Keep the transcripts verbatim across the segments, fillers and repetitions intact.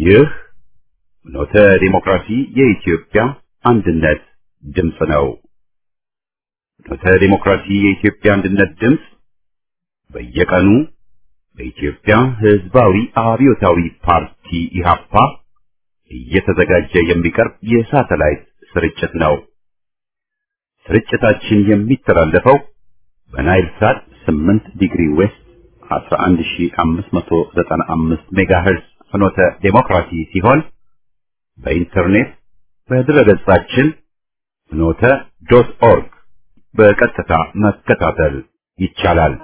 ይህ ኖተ ዲሞክራሲ የኢትዮጵያ አንድነት ድምፅ ነው። ኖተ ዲሞክራሲ የኢትዮጵያ አንድነት ድምፅ በየቀኑ በኢትዮጵያ ሕዝባዊ አብዮታዊ ፓርቲ ኢህአፓ እየተዘጋጀ የሚቀርብ የሳተላይት ስርጭት ነው። ስርጭታችን የሚተላለፈው በናይል ሳት ስምንት ዲግሪ ዌስት አስራ አንድ ሺህ አምስት መቶ ዘጠና አምስት ሜጋሄርዝ ፍኖተ ዲሞክራሲ ሲሆን በኢንተርኔት በድረገጻችን ፍኖተ ዶት ኦርግ በቀጥታ መከታተል ይቻላል።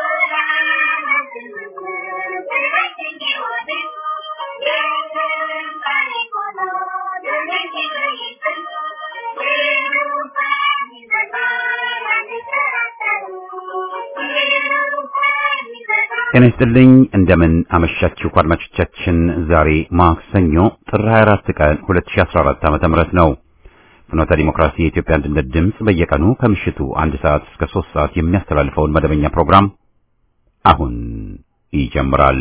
ጤና ይስጥልኝ እንደምን አመሻችሁ አድማጮቻችን። ዛሬ ማክሰኞ ጥር ሃያ አራት ቀን ሁለት ሺህ አስራ አራት ዓመተ ምህረት ነው። ፍኖተ ዲሞክራሲ የኢትዮጵያ አንድነት ድምፅ በየቀኑ ከምሽቱ አንድ ሰዓት እስከ ሶስት ሰዓት የሚያስተላልፈውን መደበኛ ፕሮግራም አሁን ይጀምራል።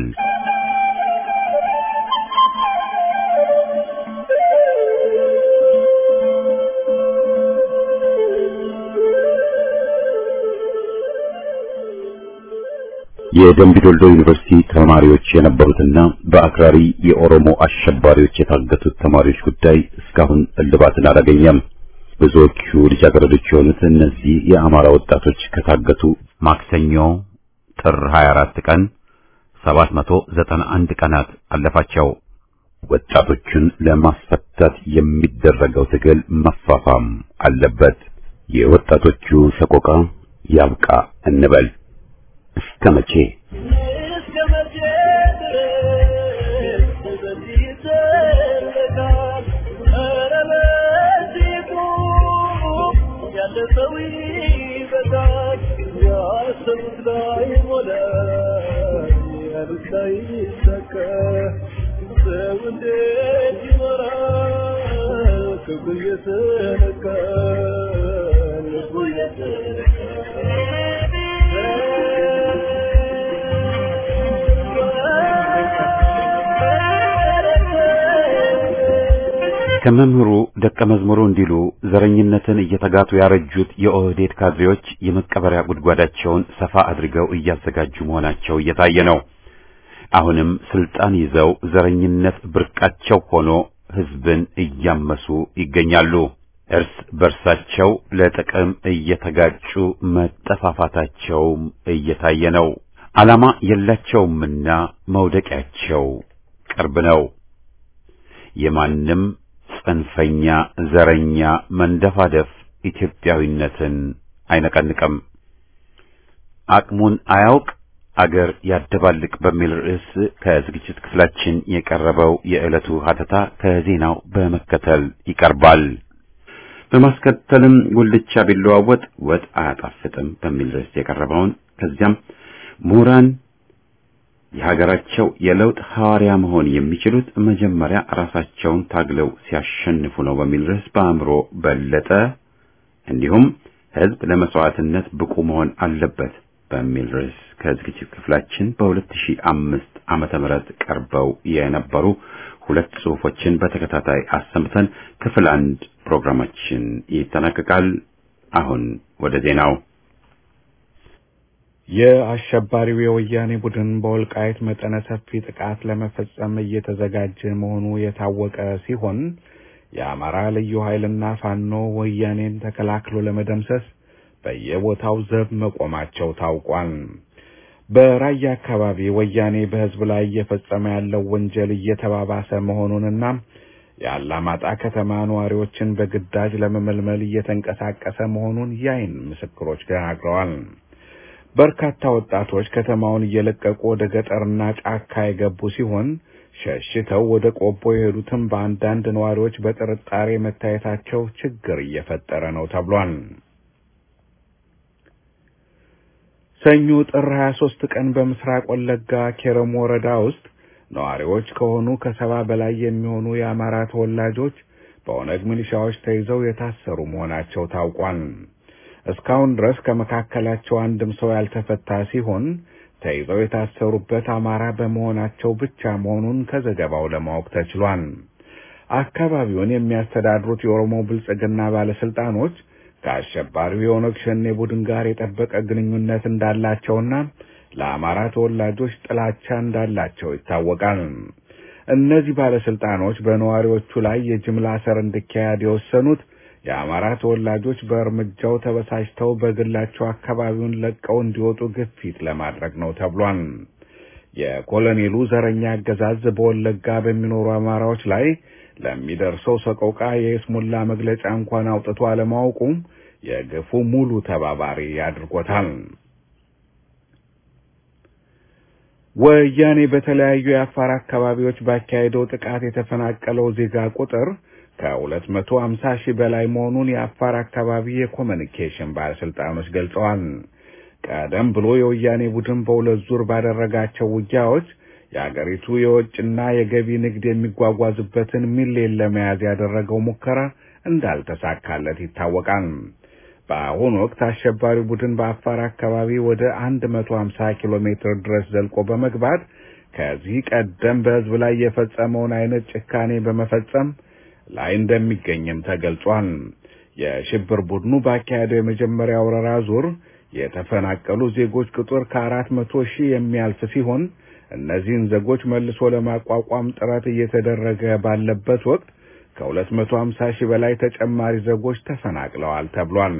የደምቢ ዶልዶ ዩኒቨርሲቲ ተማሪዎች የነበሩትና በአክራሪ የኦሮሞ አሸባሪዎች የታገቱት ተማሪዎች ጉዳይ እስካሁን እልባትን አላገኘም። ብዙዎቹ ልጃገረዶች የሆኑት እነዚህ የአማራ ወጣቶች ከታገቱ ማክሰኞ ጥር ሃያ አራት ቀን ሰባት መቶ ዘጠና አንድ ቀናት አለፋቸው። ወጣቶቹን ለማስፈታት የሚደረገው ትግል መፋፋም አለበት። የወጣቶቹ ሰቆቃ ያብቃ እንበል። እስከ መቼ እስከ መቼ ድረስ በዚህ ይዘለቃል? ኧረ በዚሁ ያለፈው ይበቃል። ያሰቡት ላይ ሞላ ያሉት ላይ ይሳካ። ሰው እንዴት ይኖራል? ክፉ እየተነካ ልቡ እየተነካ ከመምህሩ ደቀ መዝሙሩ እንዲሉ ዘረኝነትን እየተጋቱ ያረጁት የኦህዴድ ካድሬዎች የመቀበሪያ ጉድጓዳቸውን ሰፋ አድርገው እያዘጋጁ መሆናቸው እየታየ ነው። አሁንም ስልጣን ይዘው ዘረኝነት ብርቃቸው ሆኖ ህዝብን እያመሱ ይገኛሉ። እርስ በርሳቸው ለጥቅም እየተጋጩ መጠፋፋታቸውም እየታየ ነው። ዓላማ የላቸውምና መውደቂያቸው ቅርብ ነው። የማንም ጽንፈኛ ዘረኛ መንደፋደፍ ኢትዮጵያዊነትን አይነቀንቅም። አቅሙን አያውቅ አገር ያደባልቅ በሚል ርዕስ ከዝግጅት ክፍላችን የቀረበው የዕለቱ ሀተታ ከዜናው በመከተል ይቀርባል። በማስከተልም ጉልቻ ቢለዋወጥ ወጥ አያጣፍጥም በሚል ርዕስ የቀረበውን ከዚያም ምሁራን የሀገራቸው የለውጥ ሐዋርያ መሆን የሚችሉት መጀመሪያ ራሳቸውን ታግለው ሲያሸንፉ ነው በሚል ርዕስ በአእምሮ በለጠ እንዲሁም ህዝብ ለመስዋዕትነት ብቁ መሆን አለበት በሚል ርዕስ ከዝግጅት ክፍላችን በሁለት ሺህ አምስት ዓመተ ምህረት ቀርበው የነበሩ ሁለት ጽሑፎችን በተከታታይ አሰምተን ክፍል አንድ ፕሮግራማችን ይጠናቀቃል። አሁን ወደ ዜናው። የአሸባሪው የወያኔ ቡድን በወልቃይት መጠነ ሰፊ ጥቃት ለመፈጸም እየተዘጋጀ መሆኑ የታወቀ ሲሆን የአማራ ልዩ ኃይልና ፋኖ ወያኔን ተከላክሎ ለመደምሰስ በየቦታው ዘብ መቆማቸው ታውቋል። በራያ አካባቢ ወያኔ በህዝብ ላይ እየፈጸመ ያለው ወንጀል እየተባባሰ መሆኑንና የአላማጣ ከተማ ነዋሪዎችን በግዳጅ ለመመልመል እየተንቀሳቀሰ መሆኑን የዓይን ምስክሮች ተናግረዋል። በርካታ ወጣቶች ከተማውን እየለቀቁ ወደ ገጠርና ጫካ የገቡ ሲሆን ሸሽተው ወደ ቆቦ የሄዱትም በአንዳንድ ነዋሪዎች በጥርጣሬ መታየታቸው ችግር እየፈጠረ ነው ተብሏል። ሰኞ ጥር ሃያ ሦስት ቀን በምስራቅ ወለጋ ኬረም ወረዳ ውስጥ ነዋሪዎች ከሆኑ ከሰባ በላይ የሚሆኑ የአማራ ተወላጆች በኦነግ ሚሊሻዎች ተይዘው የታሰሩ መሆናቸው ታውቋል። እስካሁን ድረስ ከመካከላቸው አንድም ሰው ያልተፈታ ሲሆን ተይዘው የታሰሩበት አማራ በመሆናቸው ብቻ መሆኑን ከዘገባው ለማወቅ ተችሏል። አካባቢውን የሚያስተዳድሩት የኦሮሞ ብልጽግና ባለስልጣኖች ከአሸባሪው የኦነግ ሸኔ ቡድን ጋር የጠበቀ ግንኙነት እንዳላቸውና ለአማራ ተወላጆች ጥላቻ እንዳላቸው ይታወቃል። እነዚህ ባለስልጣኖች በነዋሪዎቹ ላይ የጅምላ እስር እንዲካሄድ የወሰኑት የአማራ ተወላጆች በእርምጃው ተበሳጭተው በግላቸው አካባቢውን ለቀው እንዲወጡ ግፊት ለማድረግ ነው ተብሏል። የኮሎኔሉ ዘረኛ አገዛዝ በወለጋ በሚኖሩ አማራዎች ላይ ለሚደርሰው ሰቆቃ የስሙላ መግለጫ እንኳን አውጥቶ አለማወቁ የግፉ ሙሉ ተባባሪ ያድርጎታል። ወያኔ በተለያዩ የአፋር አካባቢዎች ባካሄደው ጥቃት የተፈናቀለው ዜጋ ቁጥር ከሁለት መቶ ሃምሳ ሺህ በላይ መሆኑን የአፋር አካባቢ የኮሙኒኬሽን ባለስልጣኖች ገልጸዋል። ቀደም ብሎ የወያኔ ቡድን በሁለት ዙር ባደረጋቸው ውጊያዎች የአገሪቱ የውጭና የገቢ ንግድ የሚጓጓዝበትን ሚሊዮን ለመያዝ ያደረገው ሙከራ እንዳልተሳካለት ይታወቃል። በአሁኑ ወቅት አሸባሪ ቡድን በአፋር አካባቢ ወደ መቶ ሃምሳ ኪሎ ሜትር ድረስ ዘልቆ በመግባት ከዚህ ቀደም በህዝብ ላይ የፈጸመውን አይነት ጭካኔ በመፈጸም ላይ እንደሚገኝም ተገልጿል። የሽብር ቡድኑ ባካሄደው የመጀመሪያ ወረራ ዙር የተፈናቀሉ ዜጎች ቁጥር ከአራት መቶ ሺህ የሚያልፍ ሲሆን እነዚህን ዜጎች መልሶ ለማቋቋም ጥረት እየተደረገ ባለበት ወቅት ከሁለት መቶ ሃምሳ ሺህ በላይ ተጨማሪ ዜጎች ተፈናቅለዋል ተብሏል።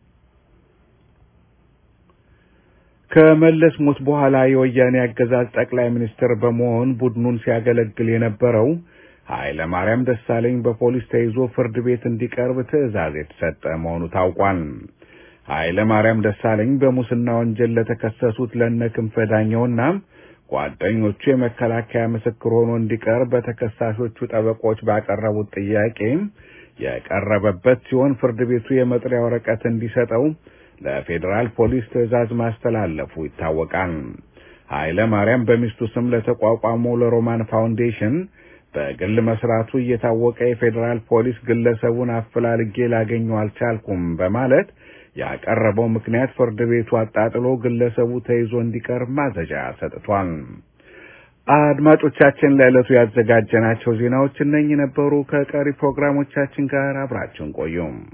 ከመለስ ሞት በኋላ የወያኔ አገዛዝ ጠቅላይ ሚኒስትር በመሆን ቡድኑን ሲያገለግል የነበረው ኃይለ ማርያም ደሳለኝ በፖሊስ ተይዞ ፍርድ ቤት እንዲቀርብ ትዕዛዝ የተሰጠ መሆኑ ታውቋል። ኃይለ ማርያም ደሳለኝ በሙስና ወንጀል ለተከሰሱት ለነ ክንፈ ዳኘውና ጓደኞቹ የመከላከያ ምስክር ሆኖ እንዲቀርብ በተከሳሾቹ ጠበቆች ባቀረቡት ጥያቄ የቀረበበት ሲሆን ፍርድ ቤቱ የመጥሪያ ወረቀት እንዲሰጠው ለፌዴራል ፖሊስ ትዕዛዝ ማስተላለፉ ይታወቃል። ኃይለ ማርያም በሚስቱ ስም ለተቋቋመው ለሮማን ፋውንዴሽን በግል መስራቱ እየታወቀ የፌዴራል ፖሊስ ግለሰቡን አፈላልጌ ላገኘው አልቻልኩም በማለት ያቀረበው ምክንያት ፍርድ ቤቱ አጣጥሎ ግለሰቡ ተይዞ እንዲቀርብ ማዘዣ ሰጥቷል። አድማጮቻችን ለዕለቱ ያዘጋጀናቸው ዜናዎች እነኚህ ነበሩ። ከቀሪ ፕሮግራሞቻችን ጋር አብራችሁን ቆዩ።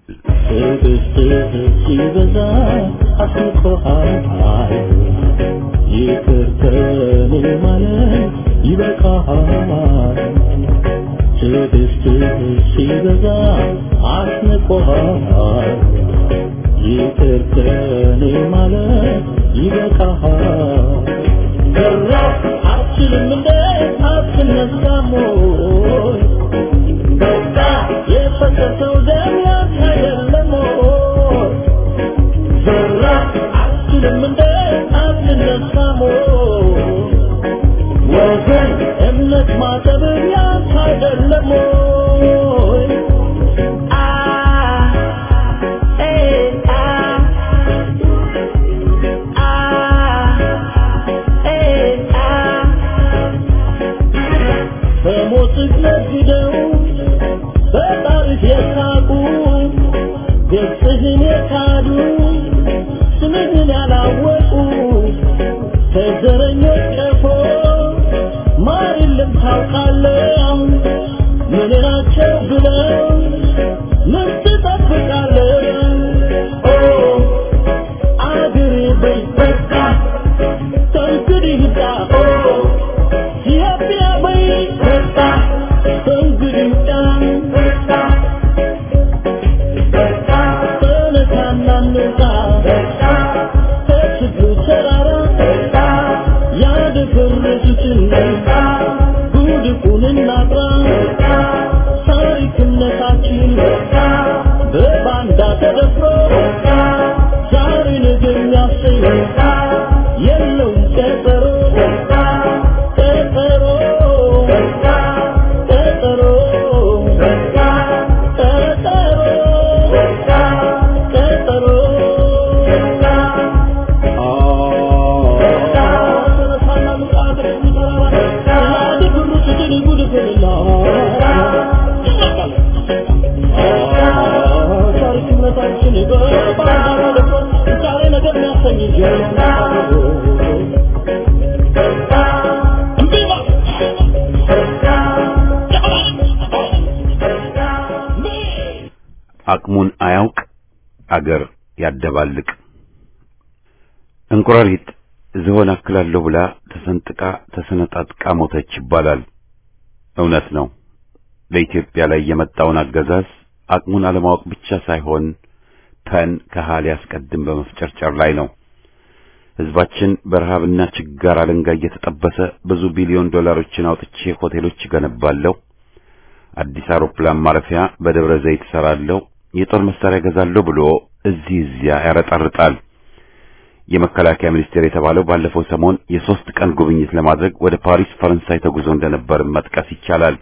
ይቅርተኔ ማለት ይበቃሃል ከራስ አችልም እንደ አትነሳሞ በቃ የፈሰሰው ደም ያሳየለሞ ከራስ አችልም እንደ አትነሳሞ ወገን እምነት ማጠብ ያሳየለሞ አቅሙን አያውቅ አገር ያደባልቅ። እንቁራሪት ዝሆን አክላለሁ ብላ ተሰንጥቃ ተሰነጣጥቃ ሞተች ይባላል። እውነት ነው። በኢትዮጵያ ላይ የመጣውን አገዛዝ አቅሙን አለማወቅ ብቻ ሳይሆን ተን ከሃል ያስቀድም በመፍጨርጨር ላይ ነው። ህዝባችን በረሃብና ችጋር አለንጋ እየተጠበሰ ብዙ ቢሊዮን ዶላሮችን አውጥቼ ሆቴሎች ገነባለሁ፣ አዲስ አውሮፕላን ማረፊያ በደብረ ዘይት ሰራለሁ፣ የጦር መሳሪያ ገዛለሁ ብሎ እዚህ እዚያ ያረጣርጣል። የመከላከያ ሚኒስቴር የተባለው ባለፈው ሰሞን የሶስት ቀን ጉብኝት ለማድረግ ወደ ፓሪስ ፈረንሳይ ተጉዞ እንደነበር መጥቀስ ይቻላል።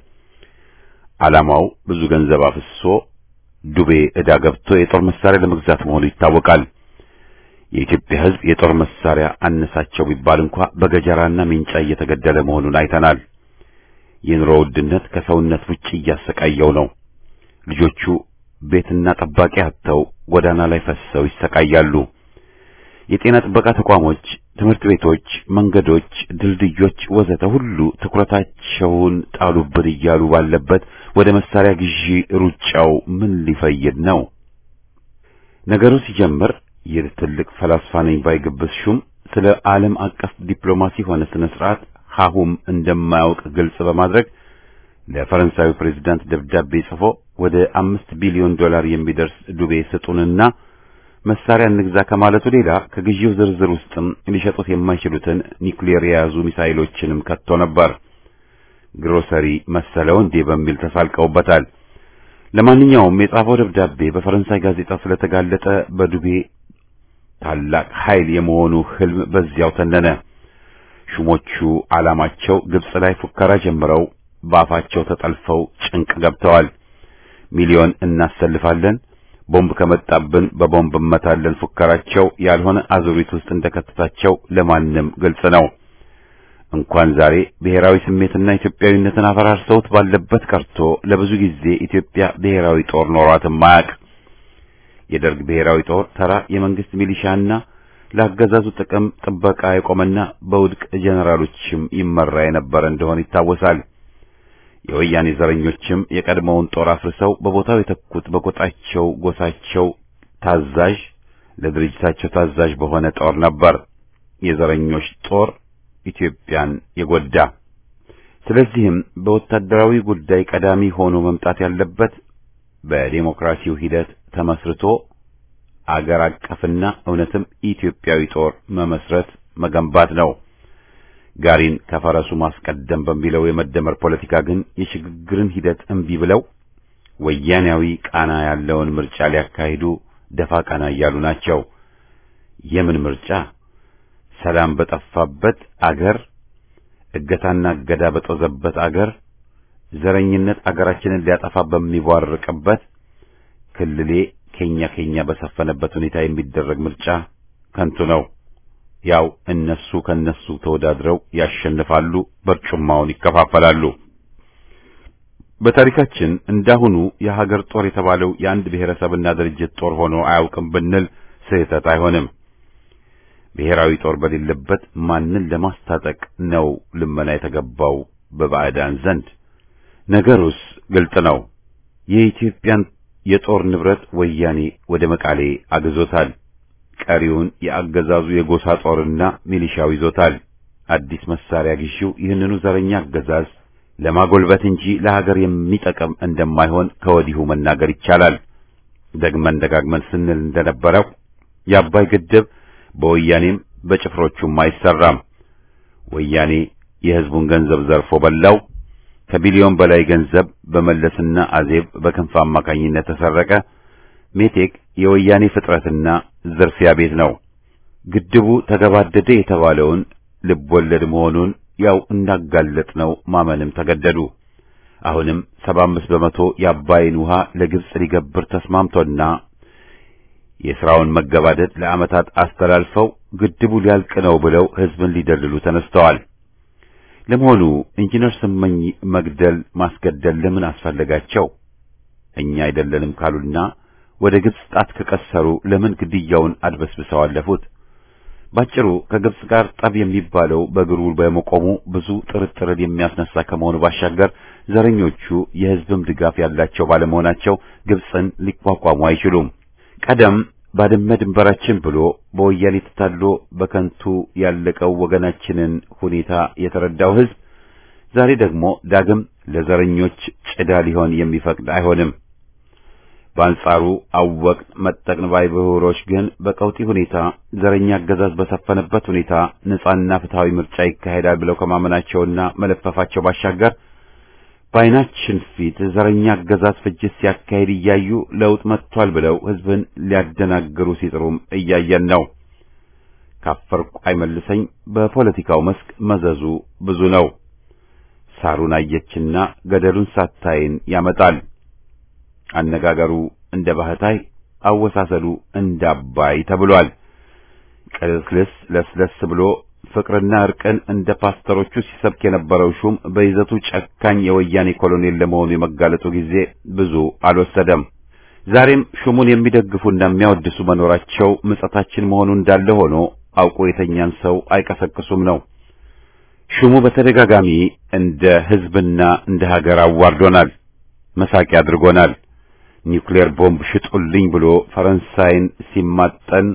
ዓላማው ብዙ ገንዘብ አፍሶ ዱቤ ዕዳ ገብቶ የጦር መሳሪያ ለመግዛት መሆኑ ይታወቃል። የኢትዮጵያ ህዝብ የጦር መሳሪያ አነሳቸው ቢባል እንኳን በገጀራና ሚንጫ እየተገደለ መሆኑን አይተናል። የኑሮ ውድነት ከሰውነት ውጪ እያሰቃየው ነው። ልጆቹ ቤትና ጠባቂ አጥተው ጎዳና ላይ ፈሰው ይሰቃያሉ። የጤና ጥበቃ ተቋሞች፣ ትምህርት ቤቶች፣ መንገዶች፣ ድልድዮች ወዘተ ሁሉ ትኩረታቸውን ጣሉብን እያሉ ባለበት ወደ መሳሪያ ግዢ ሩጫው ምን ሊፈይድ ነው? ነገሩ ሲጀምር ይህ ትልቅ ፈላስፋ ነኝ ባይ ግብስ ሹም ስለ ዓለም አቀፍ ዲፕሎማሲ ሆነ ስነ ስርዓት ሀሁም እንደማያውቅ ግልጽ በማድረግ ለፈረንሳዩ ፕሬዝዳንት ደብዳቤ ጽፎ ወደ አምስት ቢሊዮን ዶላር የሚደርስ ዱቤ ስጡንና መሳሪያ እንግዛ ከማለቱ ሌላ ከግዢው ዝርዝር ውስጥም ሊሸጡት የማይችሉትን ኒውክሌር የያዙ ሚሳኤሎችንም ከቶ ነበር። ግሮሰሪ መሰለው እንዴ በሚል ተሳልቀውበታል። ለማንኛውም የጻፈው ደብዳቤ በፈረንሳይ ጋዜጣ ስለተጋለጠ በዱቤ ታላቅ ኃይል የመሆኑ ህልም በዚያው ተነነ። ሹሞቹ ዓላማቸው ግብጽ ላይ ፉከራ ጀምረው ባፋቸው ተጠልፈው ጭንቅ ገብተዋል። ሚሊዮን እናሰልፋለን፣ ቦምብ ከመጣብን በቦምብ መታለን ፉከራቸው ያልሆነ አዙሪት ውስጥ እንደከተታቸው ለማንም ግልጽ ነው። እንኳን ዛሬ ብሔራዊ ስሜትና ኢትዮጵያዊነትን አፈራርሰውት ባለበት ቀርቶ ለብዙ ጊዜ ኢትዮጵያ ብሔራዊ ጦር ኖሯትም ማያቅ። የደርግ ብሔራዊ ጦር ተራ የመንግስት ሚሊሻና ለአገዛዙ ጥቅም ጥበቃ የቆመና በውድቅ ጀነራሎችም ይመራ የነበረ እንደሆነ ይታወሳል። የወያኔ ዘረኞችም የቀድሞውን ጦር አፍርሰው በቦታው የተኩት በቆጣቸው ጎሳቸው ታዛዥ ለድርጅታቸው ታዛዥ በሆነ ጦር ነበር። የዘረኞች ጦር ኢትዮጵያን የጎዳ። ስለዚህም በወታደራዊ ጉዳይ ቀዳሚ ሆኖ መምጣት ያለበት በዲሞክራሲው ሂደት ተመስርቶ አገር አቀፍና እውነትም ኢትዮጵያዊ ጦር መመስረት መገንባት ነው። ጋሪን ከፈረሱ ማስቀደም በሚለው የመደመር ፖለቲካ ግን የሽግግርን ሂደት እንቢ ብለው ወያኔያዊ ቃና ያለውን ምርጫ ሊያካሂዱ ደፋ ቀና እያሉ ናቸው። የምን ምርጫ? ሰላም በጠፋበት አገር፣ እገታና እገዳ በጦዘበት አገር፣ ዘረኝነት አገራችንን ሊያጠፋ በሚቧርቅበት፣ ክልሌ ኬኛ ኬኛ በሰፈነበት ሁኔታ የሚደረግ ምርጫ ከንቱ ነው። ያው እነሱ ከነሱ ተወዳድረው ያሸንፋሉ፣ በርጩማውን ይከፋፈላሉ። በታሪካችን እንዳሁኑ የሀገር ጦር የተባለው የአንድ ብሔረሰብና ድርጅት ጦር ሆኖ አያውቅም ብንል ስህተት አይሆንም። ብሔራዊ ጦር በሌለበት ማንን ለማስታጠቅ ነው ልመና የተገባው በባዕዳን ዘንድ? ነገሩስ ግልጽ ነው። የኢትዮጵያን የጦር ንብረት ወያኔ ወደ መቃሌ አግዞታል። ቀሪውን የአገዛዙ የጎሳ ጦርና ሚሊሻው ይዞታል። አዲስ መሳሪያ ግዢው ይህንኑ ዘረኛ አገዛዝ ለማጎልበት እንጂ ለሀገር የሚጠቅም እንደማይሆን ከወዲሁ መናገር ይቻላል። ደግመን ደጋግመን ስንል እንደነበረው የአባይ ግድብ በወያኔም በጭፍሮቹም አይሰራም። ወያኔ የህዝቡን ገንዘብ ዘርፎ በላው። ከቢሊዮን በላይ ገንዘብ በመለስና አዜብ በክንፍ አማካኝነት ተሰረቀ። ሜቴክ የወያኔ ፍጥረትና ዝርፊያ ቤት ነው። ግድቡ ተገባደደ የተባለውን ልብ ወለድ መሆኑን ያው እንዳጋለጥ ነው ማመንም ተገደዱ። አሁንም ሰባ አምስት በመቶ የአባይን ውሃ ለግብጽ ሊገብር ተስማምቶና የሥራውን መገባደድ ለዓመታት አስተላልፈው ግድቡ ሊያልቅ ነው ብለው ህዝብን ሊደልሉ ተነስተዋል። ለመሆኑ ኢንጂነር ስመኝ መግደል ማስገደል ለምን አስፈለጋቸው? እኛ አይደለንም ካሉና ወደ ግብጽ ጣት ከቀሰሩ ለምን ግድያውን አድበስብሰው አለፉት? ባጭሩ ከግብጽ ጋር ጠብ የሚባለው በእግሩ በመቆሙ ብዙ ጥርጥርን የሚያስነሳ ከመሆኑ ባሻገር ዘረኞቹ የህዝብም ድጋፍ ያላቸው ባለመሆናቸው ግብጽን ሊቋቋሙ አይችሉም። ቀደም ባድመ ድንበራችን ብሎ በወያኔ ተታሎ በከንቱ ያለቀው ወገናችንን ሁኔታ የተረዳው ህዝብ ዛሬ ደግሞ ዳግም ለዘረኞች ጭዳ ሊሆን የሚፈቅድ አይሆንም። በአንጻሩ አወቅ መጠቅን ባይ ብሁሮች ግን በቀውጢ ሁኔታ ዘረኛ አገዛዝ በሰፈነበት ሁኔታ ነጻና ፍትሃዊ ምርጫ ይካሄዳል ብለው ከማመናቸውና መለፈፋቸው ባሻገር በዓይናችን ፊት ዘረኛ አገዛዝ ፍጅት ሲያካሄድ እያዩ ለውጥ መጥቷል ብለው ህዝብን ሊያደናግሩ ሲጥሩም እያየን ነው። ካፈርኩ አይመልሰኝ በፖለቲካው መስክ መዘዙ ብዙ ነው። ሳሩን አየችና ገደሉን ሳታይን ያመጣል። አነጋገሩ እንደ ባህታይ አወሳሰሉ እንደ አባይ ተብሏል። ቅልስልስ ለስለስ ብሎ ፍቅርና እርቅን እንደ ፓስተሮቹ ሲሰብክ የነበረው ሹም በይዘቱ ጨካኝ የወያኔ ኮሎኔል ለመሆኑ የመጋለጡ ጊዜ ብዙ አልወሰደም። ዛሬም ሹሙን የሚደግፉና የሚያወድሱ መኖራቸው ምጸታችን መሆኑ እንዳለ ሆኖ አውቆ የተኛን ሰው አይቀሰቅሱም ነው። ሹሙ በተደጋጋሚ እንደ ህዝብና እንደ ሀገር አዋርዶናል፣ መሳቂያ አድርጎናል። ኒውክሌር ቦምብ ሽጡልኝ ብሎ ፈረንሳይን ሲማጠን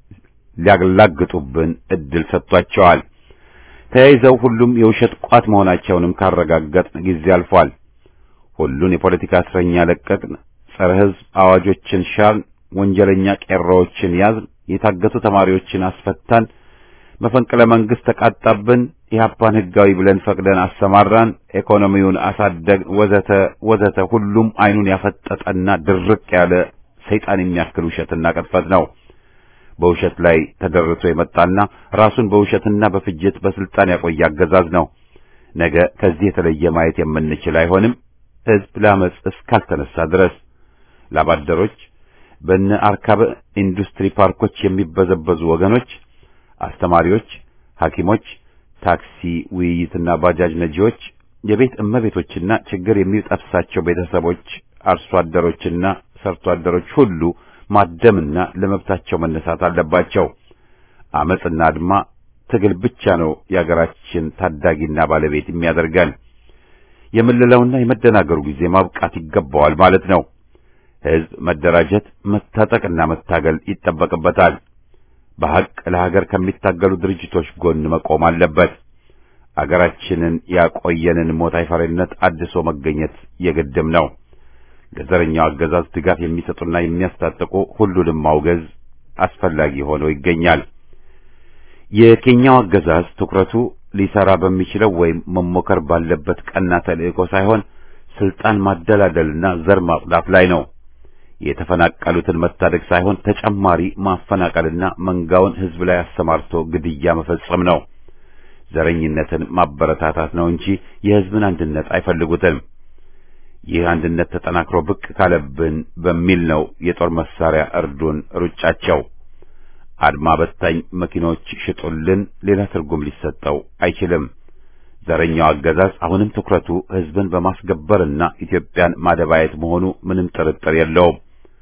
ሊያገላግጡብን እድል ሰጥቷቸዋል። ተያይዘው ሁሉም የውሸት ቋት መሆናቸውንም ካረጋገጥን ጊዜ አልፏል። ሁሉን የፖለቲካ እስረኛ ለቀቅን፣ ጸረ ህዝብ አዋጆችን ሻርን፣ ወንጀለኛ ቄሮዎችን ያዝን፣ የታገቱ ተማሪዎችን አስፈታን፣ መፈንቅለ መንግስት ተቃጣብን፣ ኢህአፓን ህጋዊ ብለን ፈቅደን አሰማራን፣ ኢኮኖሚውን አሳደግ ወዘተ ወዘተ። ሁሉም አይኑን ያፈጠጠና ድርቅ ያለ ሰይጣን የሚያክል ውሸትና ቅጥፈት ነው። በውሸት ላይ ተደርቶ የመጣና ራሱን በውሸትና በፍጅት በስልጣን ያቆየ አገዛዝ ነው። ነገ ከዚህ የተለየ ማየት የምንችል አይሆንም። ህዝብ ለአመጽ እስካልተነሳ ድረስ ላባደሮች በእነ አርካበ ኢንዱስትሪ ፓርኮች የሚበዘበዙ ወገኖች፣ አስተማሪዎች፣ ሐኪሞች፣ ታክሲ ውይይትና ባጃጅ ነጂዎች፣ የቤት እመቤቶችና ችግር የሚጠፍሳቸው ቤተሰቦች፣ አርሶ አደሮችና ሰርቶ አደሮች ሁሉ ማደምና ለመብታቸው መነሳት አለባቸው። አመጽና አድማ ትግል ብቻ ነው የሀገራችን ታዳጊና ባለቤት የሚያደርገን። የምልለውና የመደናገሩ ጊዜ ማብቃት ይገባዋል ማለት ነው። ህዝብ መደራጀት፣ መታጠቅና መታገል ይጠበቅበታል። በሐቅ ለሀገር ከሚታገሉ ድርጅቶች ጎን መቆም አለበት። አገራችንን ያቆየንን ሞት አይፈሪነት አድሶ መገኘት የግድም ነው። ለዘረኛው አገዛዝ ድጋፍ የሚሰጡና የሚያስታጥቁ ሁሉንም ማውገዝ አስፈላጊ ሆኖ ይገኛል። የኬንያው አገዛዝ ትኩረቱ ሊሰራ በሚችለው ወይም መሞከር ባለበት ቀና ተልእኮ ሳይሆን ስልጣን ማደላደልና ዘር ማጽዳት ላይ ነው። የተፈናቀሉትን መታደግ ሳይሆን ተጨማሪ ማፈናቀልና መንጋውን ህዝብ ላይ አሰማርቶ ግድያ መፈጸም ነው። ዘረኝነትን ማበረታታት ነው እንጂ የህዝብን አንድነት አይፈልጉትም። ይህ አንድነት ተጠናክሮ ብቅ ካለብን በሚል ነው የጦር መሳሪያ እርዱን ሩጫቸው። አድማ በታኝ መኪኖች ሽጡልን ሌላ ትርጉም ሊሰጠው አይችልም። ዘረኛው አገዛዝ አሁንም ትኩረቱ ህዝብን በማስገበርና ኢትዮጵያን ማደባየት መሆኑ ምንም ጥርጥር የለውም።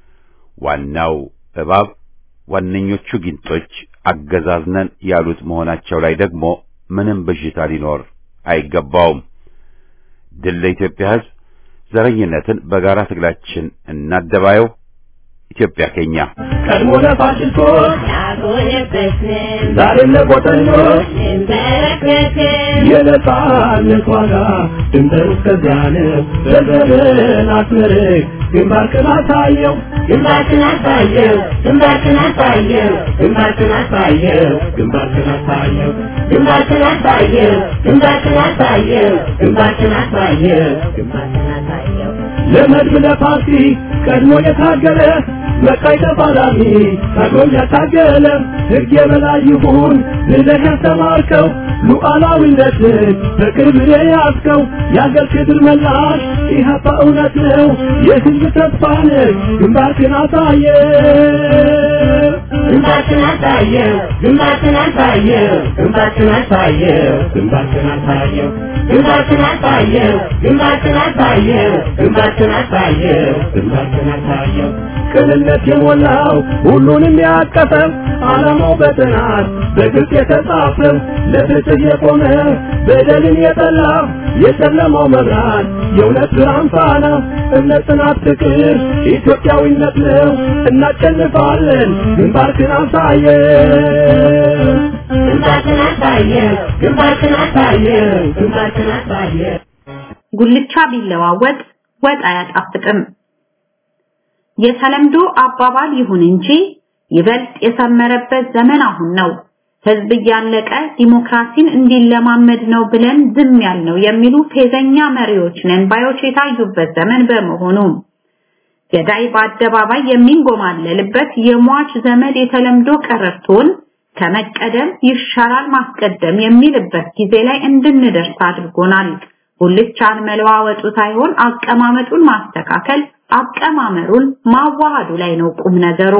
ዋናው እባብ ዋነኞቹ ጊንጦች አገዛዝነን ያሉት መሆናቸው ላይ ደግሞ ምንም ብዥታ ሊኖር አይገባውም። ድል ለኢትዮጵያ ህዝብ። ዘረኝነትን በጋራ ትግላችን እናደባየው። ኢትዮጵያ ከኛ ቀድሞ ለፋሽስቶች ዛሬ ለቆጠኞች የነጻነት ዋጋ ድንበር እስከዚያ ነው። በዘርን አስመርቅ ግንባርክን አሳየው ግንባርክን አሳየው ግንባርክን አሳየው ግንባርክን አሳየው ግንባርክን አሳየው ግንባርክን አሳየው ግንባርክን አሳየው ግንባርክን አሳየው ግንባርክን አሳየው ለመድብ ለፓርቲ ቀድሞ የታገለ መቃይ ተፋላሚ ታግሎም ያታገለ ሕግ የበላይ ይሁን ብለህ ያስተማርከው ሉዓላዊነትን በቅርብ የያዝከው የአገር ክብር መላሽ ኢህአፓ እውነት ነው የሕዝብ ተስፋ ነህ። ግንባርክን አሳየው ግንባርክን አሳየው ግንባርክን አሳየው ግንባርክን አሳየው ግንባርክን አሳየው ግንባርክን አሳየው ግንባርክን አሳየው ግንባርክን አሳየው ግንባርክን አሳየው ቅንነት የሞላው ሁሉንም ያቀፈ ዓላማው በጥናት በግልጽ የተጻፈ ለፍትህ የቆመ በደልን የጠላ የጨለማው መብራት የእውነት ብርሃን ፋና እምነት ጽናት ፍቅር ኢትዮጵያዊነት ነው እናሸንፋለን ግንባርክን አሳየን ግንባርክን አሳየን ግንባርክን አሳየን ግንባርክን አሳየን ጉልቻ ቢለዋወጥ ወጥ አያጣፍጥም የተለምዶ አባባል ይሁን እንጂ ይበልጥ የሰመረበት ዘመን አሁን ነው ህዝብ ያለቀ ዲሞክራሲን እንዲለማመድ ነው ብለን ዝም ያልነው የሚሉ ፌዘኛ መሪዎች ነን ባዮች የታዩበት ዘመን በመሆኑ ገዳይ በአደባባይ የሚንጎማለልበት የሟች ዘመድ የተለምዶ ቀረርቶን ከመቀደም ይሻላል ማስቀደም የሚልበት ጊዜ ላይ እንድንደርስ አድርጎናል ጉልቻን መለዋወጡ ሳይሆን አቀማመጡን ማስተካከል አቀማመሩን ማዋሃዱ ላይ ነው ቁም ነገሩ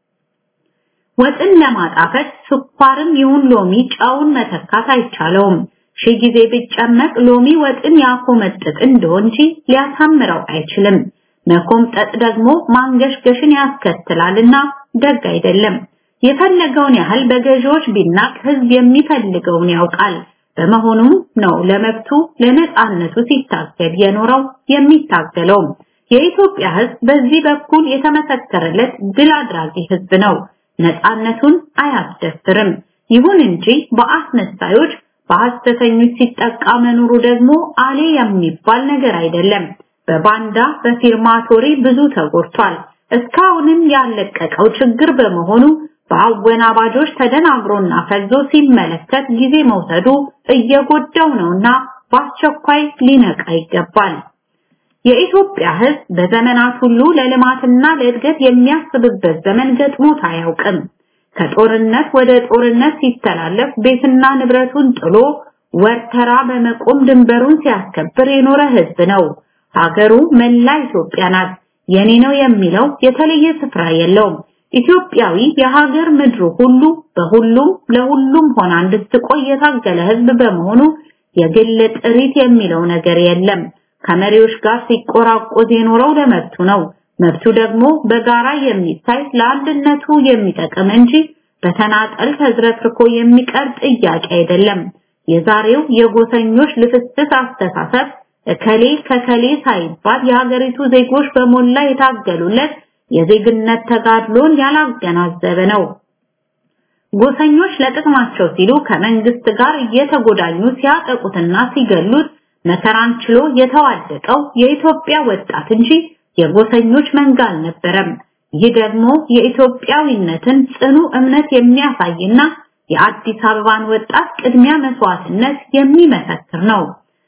ወጥን ለማጣፈጥ ስኳርም ይሁን ሎሚ ጫውን መተካት አይቻለውም ሺ ጊዜ ቢጨመቅ ሎሚ ወጥን ያኮመጥጥ እንደሆንጂ ሊያሳምረው አይችልም መኮምጠጥ ደግሞ ማንገሽገሽን ያስከትላልና ደግ አይደለም የፈለገውን ያህል በገዢዎች ቢናቅ ህዝብ የሚፈልገውን ያውቃል በመሆኑም ነው ለመብቱ ለነጻነቱ ሲታገል የኖረው የሚታገለው የኢትዮጵያ ህዝብ በዚህ በኩል የተመሰከረለት ድል አድራጊ ህዝብ ነው ነጻነቱን አያስደፍርም ይሁን እንጂ በአስመሳዮች በሐሰተኞች ሲጠቃ መኖሩ ደግሞ አሌ የሚባል ነገር አይደለም በባንዳ በፊርማቶሪ ብዙ ተጎድቷል እስካሁንም ያለቀቀው ችግር በመሆኑ በአወናባጆች ተደናግሮና ፈዞ ሲመለከት ጊዜ መውሰዱ እየጎዳው ነውና በአስቸኳይ ሊነቃ ይገባል የኢትዮጵያ ህዝብ በዘመናት ሁሉ ለልማትና ለእድገት የሚያስብበት ዘመን ገጥሞት አያውቅም ከጦርነት ወደ ጦርነት ሲተላለፍ ቤትና ንብረቱን ጥሎ ወርተራ በመቆም ድንበሩን ሲያስከብር የኖረ ህዝብ ነው ሀገሩ መላ ኢትዮጵያ ናት የኔ ነው የሚለው የተለየ ስፍራ የለውም ኢትዮጵያዊ የሀገር ምድሩ ሁሉ በሁሉም ለሁሉም ሆና እንድትቆይ የታገለ ህዝብ በመሆኑ የግል ጥሪት የሚለው ነገር የለም ከመሪዎች ጋር ሲቆራቆዝ የኖረው ለመብቱ ነው መብቱ ደግሞ በጋራ የሚታይ ለአንድነቱ የሚጠቅም እንጂ በተናጠል ተዝረክርኮ የሚቀር ጥያቄ አይደለም የዛሬው የጎሰኞች ልፍስፍስ አስተሳሰብ ከሌ ከከሌ ሳይባል የሀገሪቱ ዜጎች በሞላ የታገሉለት የዜግነት ተጋድሎን ያላገናዘበ ነው ጎሰኞች ለጥቅማቸው ሲሉ ከመንግስት ጋር እየተጎዳኙ ሲያጠቁትና ሲገሉት መከራን ችሎ የተዋደቀው የኢትዮጵያ ወጣት እንጂ የጎሰኞች መንጋ አልነበረም ይህ ደግሞ የኢትዮጵያዊነትን ጽኑ እምነት የሚያሳይና የአዲስ አበባን ወጣት ቅድሚያ መስዋዕትነት የሚመሰክር ነው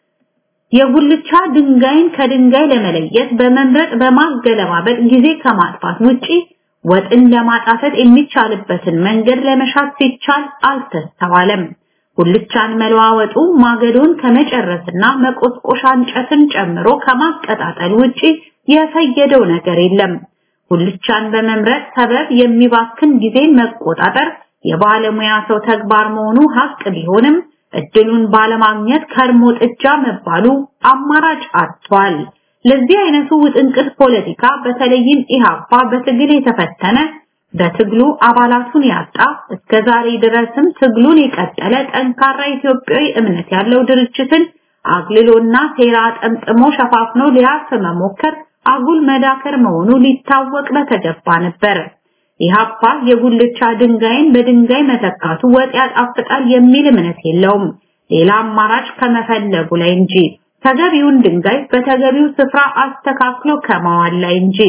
የጉልቻ ድንጋይን ከድንጋይ ለመለየት በመምረጥ በማገለባበጥ ጊዜ ከማጥፋት ውጪ ወጥን ለማጣፈጥ የሚቻልበትን መንገድ ለመሻት ሲቻል አልተስተዋለም ጉልቻን መለዋወጡ ማገዶን ከመጨረስና መቆስቆሻ እንጨትን ጨምሮ ከማቀጣጠል ውጪ የፈየደው ነገር የለም ጉልቻን በመምረጥ ሰበብ የሚባክን ጊዜን መቆጣጠር የባለሙያ ሰው ተግባር መሆኑ ሀቅ ቢሆንም እድሉን ባለማግኘት ከርሞ ጥጃ መባሉ አማራጭ አጥቷል ለዚህ አይነቱ ውጥንቅጥ ፖለቲካ በተለይም ኢሃፓ በትግል የተፈተነ በትግሉ አባላቱን ያጣ እስከዛሬ ድረስም ትግሉን የቀጠለ ጠንካራ ኢትዮጵያዊ እምነት ያለው ድርጅትን አግልሎና ሴራ ጠምጥሞ ሸፋፍኖ ሊያስ መሞከር አጉል መዳከር መሆኑ ሊታወቅ በተገባ ነበር ኢሃፓ የጉልቻ ድንጋይን በድንጋይ መተካቱ ወጥ ያጣፍጣል የሚል እምነት የለውም ሌላ አማራጭ ከመፈለጉ ላይ እንጂ ተገቢውን ድንጋይ በተገቢው ስፍራ አስተካክሎ ከማዋል ላይ እንጂ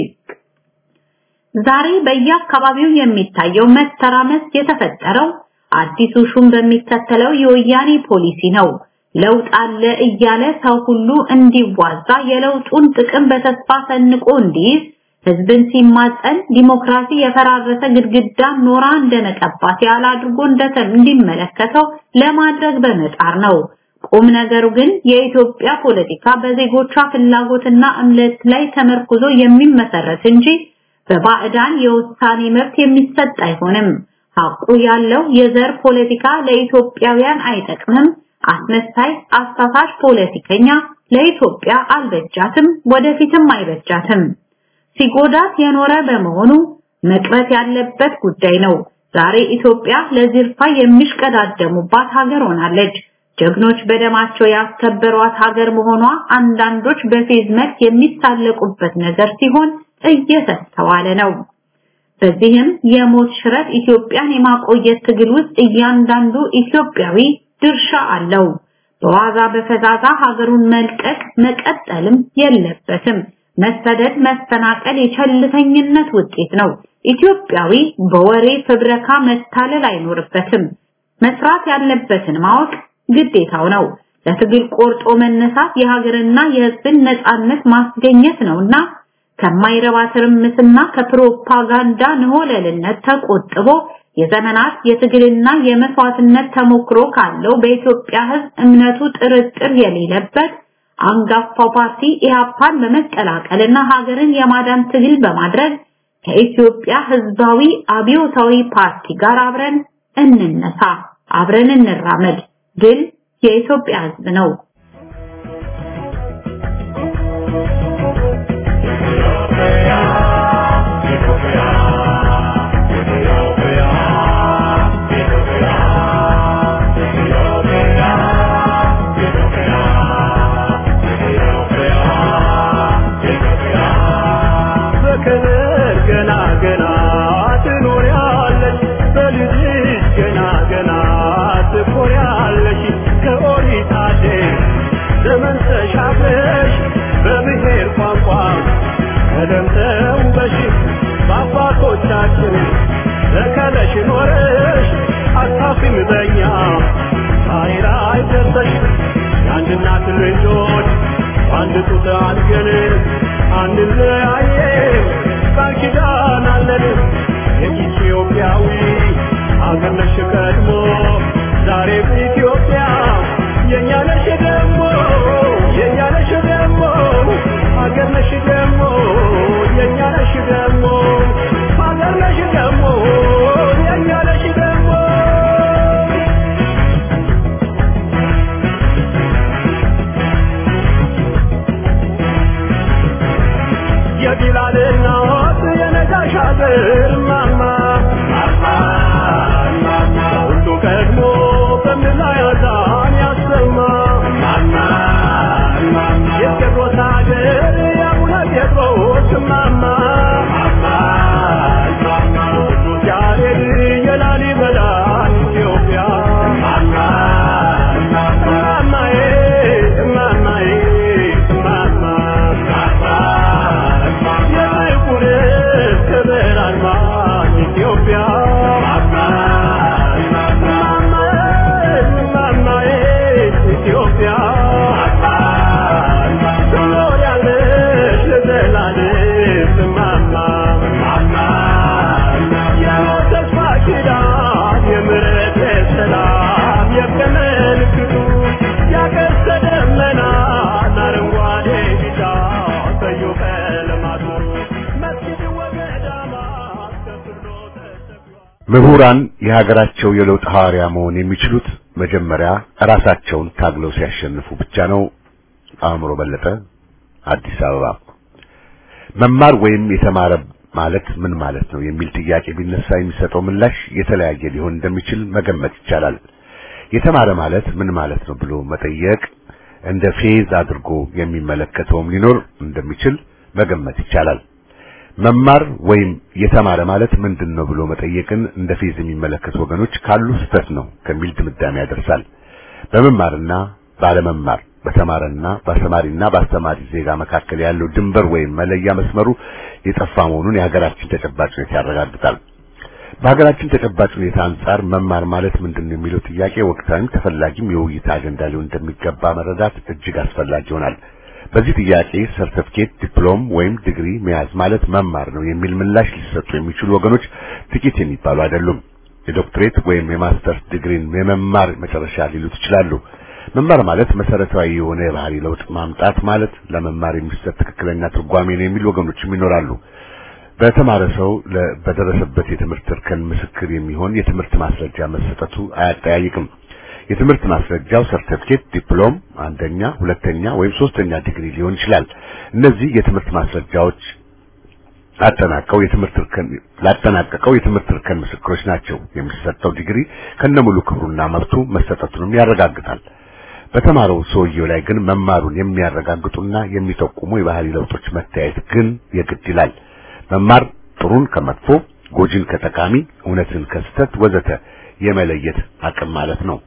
ዛሬ በየአካባቢው የሚታየው መተራመስ የተፈጠረው አዲሱ ሹም በሚከተለው የወያኔ ፖሊሲ ነው ለውጥ አለ እያለ ሰው ሁሉ እንዲዋዛ የለውጡን ጥቅም በተስፋ ሰንቆ እንዲይዝ ህዝብን ሲማጸን ዲሞክራሲ የፈራረሰ ግድግዳ ኖራ እንደመቀባት ያለ አድርጎ እንደተም እንዲመለከተው ለማድረግ በመጣር ነው ቁም ነገሩ ግን የኢትዮጵያ ፖለቲካ በዜጎቿ ፍላጎትና እምነት ላይ ተመርኩዞ የሚመሰረት እንጂ በባዕዳን የውሳኔ መብት የሚሰጥ አይሆንም ሐቁ ያለው የዘር ፖለቲካ ለኢትዮጵያውያን አይጠቅምም አስመሳይ አሳሳች ፖለቲከኛ ለኢትዮጵያ አልበጃትም ወደፊትም አይበጃትም ሲጎዳት የኖረ በመሆኑ መቅረት ያለበት ጉዳይ ነው። ዛሬ ኢትዮጵያ ለዚርፋ የሚሽቀዳደሙባት ሀገር ሆናለች። ጀግኖች በደማቸው ያስከበሯት ሀገር መሆኗ አንዳንዶች በፌዝ መልክ የሚሳለቁበት ነገር ሲሆን እየተስተዋለ ነው። በዚህም የሞት ሽረት ኢትዮጵያን የማቆየት ትግል ውስጥ እያንዳንዱ ኢትዮጵያዊ ድርሻ አለው። በዋዛ በፈዛዛ ሀገሩን መልቀቅ መቀጠልም የለበትም። መሰደድ መስተናቀል የቸልተኝነት ውጤት ነው። ኢትዮጵያዊ በወሬ ፍብረካ መታለል አይኖርበትም። መስራት ያለበትን ማወቅ ግዴታው ነው። ለትግል ቆርጦ መነሳት የሀገርና የሕዝብን ነጻነት ማስገኘት ነውና ከማይረባ ትርምስና ከፕሮፓጋንዳ ንሆለልነት ተቆጥቦ የዘመናት የትግልና የመስዋዕትነት ተሞክሮ ካለው በኢትዮጵያ ሕዝብ እምነቱ ጥርጥር የሌለበት አንጋፋው ፓርቲ ኢህአፓን በመቀላቀልና ሀገርን የማዳን ትግል በማድረግ ከኢትዮጵያ ሕዝባዊ አብዮታዊ ፓርቲ ጋር አብረን እንነሳ፣ አብረን እንራመድ። ድል የኢትዮጵያ ሕዝብ ነው። ለከለሽ ኖረሽ አታፊም በኛ አይራይ ደርሰሽ የአንድ እናት ልጆች አንድ ጡት አድገን አንለያየም ቃል ኪዳን አለን የኢትዮጵያዊ ሀገር ነሽ ቀድሞ ዛሬ በኢትዮጵያ የኛ ነሽ ደግሞ የኛ ነሽ ደግሞ ሀገር ነሽ ደግሞ የኛ ነሽ ደግሞ ሀገር ነሽ ደግሞ የኛ ነሽ ደግሞ የቢላል እናት የነጋሽ ሀገር ማማ ማማ ሁሉ ቀድሞ በምላያዛን ያሰማ ማማ የቴዎድሮስ ሀገር የአቡነ ጴጥሮስ ማማ የላሊበላን ኢትዮጵያ ማማ ማማዬ ማማዬ ማማ የጥቁር ክብር አርማ ኢትዮጵያ ማማ ማማዬ ኢትዮጵያ ትኖሪያለሽ ለዘላለም ማማ ኪዳን የምሕረት የሰላም የቀመልክቱ ያገሰ ደመና አረንጓዴ ቢጫ ቀዩ ቀለማቱ መስጊድ ወገዳማት ከፍሎ ተሰቅሏል። ምሁራን የሀገራቸው የለውጥ ሐዋርያ መሆን የሚችሉት መጀመሪያ ራሳቸውን ታግለው ሲያሸንፉ ብቻ ነው። አእምሮ በለጠ፣ አዲስ አበባ። መማር ወይም የተማረ ማለት ምን ማለት ነው የሚል ጥያቄ ቢነሳ የሚሰጠው ምላሽ የተለያየ ሊሆን እንደሚችል መገመት ይቻላል። የተማረ ማለት ምን ማለት ነው ብሎ መጠየቅ እንደ ፌዝ አድርጎ የሚመለከተውም ሊኖር እንደሚችል መገመት ይቻላል። መማር ወይም የተማረ ማለት ምንድነው ብሎ መጠየቅን እንደ ፌዝ የሚመለከቱ ወገኖች ካሉ ስህተት ነው ከሚል ድምዳሜ ያደርሳል። በመማርና ባለመማር በተማረና በአስተማሪና በአስተማሪ ዜጋ መካከል ያለው ድንበር ወይም መለያ መስመሩ የጠፋ መሆኑን የሀገራችን ተጨባጭ ሁኔታ ያረጋግጣል። በሀገራችን ተጨባጭ ሁኔታ አንፃር መማር ማለት ምንድነው የሚለው ጥያቄ ወቅታዊም ተፈላጊም የውይይት አጀንዳ ሊሆን እንደሚገባ መረዳት እጅግ አስፈላጊ ይሆናል። በዚህ ጥያቄ ሰርቲፊኬት፣ ዲፕሎም ወይም ዲግሪ መያዝ ማለት መማር ነው የሚል ምላሽ ሊሰጡ የሚችሉ ወገኖች ጥቂት የሚባሉ አይደሉም። የዶክትሬት ወይም የማስተርስ ዲግሪን የመማር መጨረሻ ሊሉት ይችላሉ። መማር ማለት መሰረታዊ የሆነ የባህሪ ለውጥ ማምጣት ማለት ለመማር የሚሰጥ ትክክለኛ ትርጓሜ ነው የሚሉ ወገኖችም ይኖራሉ። በተማረ ሰው በደረሰበት የትምህርት እርከን ምስክር የሚሆን የትምህርት ማስረጃ መሰጠቱ አያጠያይቅም። የትምህርት ማስረጃው ሰርቲፊኬት፣ ዲፕሎም፣ አንደኛ፣ ሁለተኛ ወይም ሶስተኛ ዲግሪ ሊሆን ይችላል። እነዚህ የትምህርት ማስረጃዎች ላጠናቀቀው የትምህርት እርከን ላጠናቀቀው የትምህርት እርከን ምስክሮች ናቸው። የሚሰጠው ዲግሪ ከነሙሉ ክብሩና መብቱ መሰጠቱንም ያረጋግጣል። በተማረው ሰውየው ላይ ግን መማሩን የሚያረጋግጡና የሚጠቁሙ የባህሪ ለውጦች መታየት ግን የግድ ይላል። መማር ጥሩን ከመጥፎ፣ ጎጂን ከጠቃሚ፣ እውነትን ከስተት ወዘተ የመለየት አቅም ማለት ነው።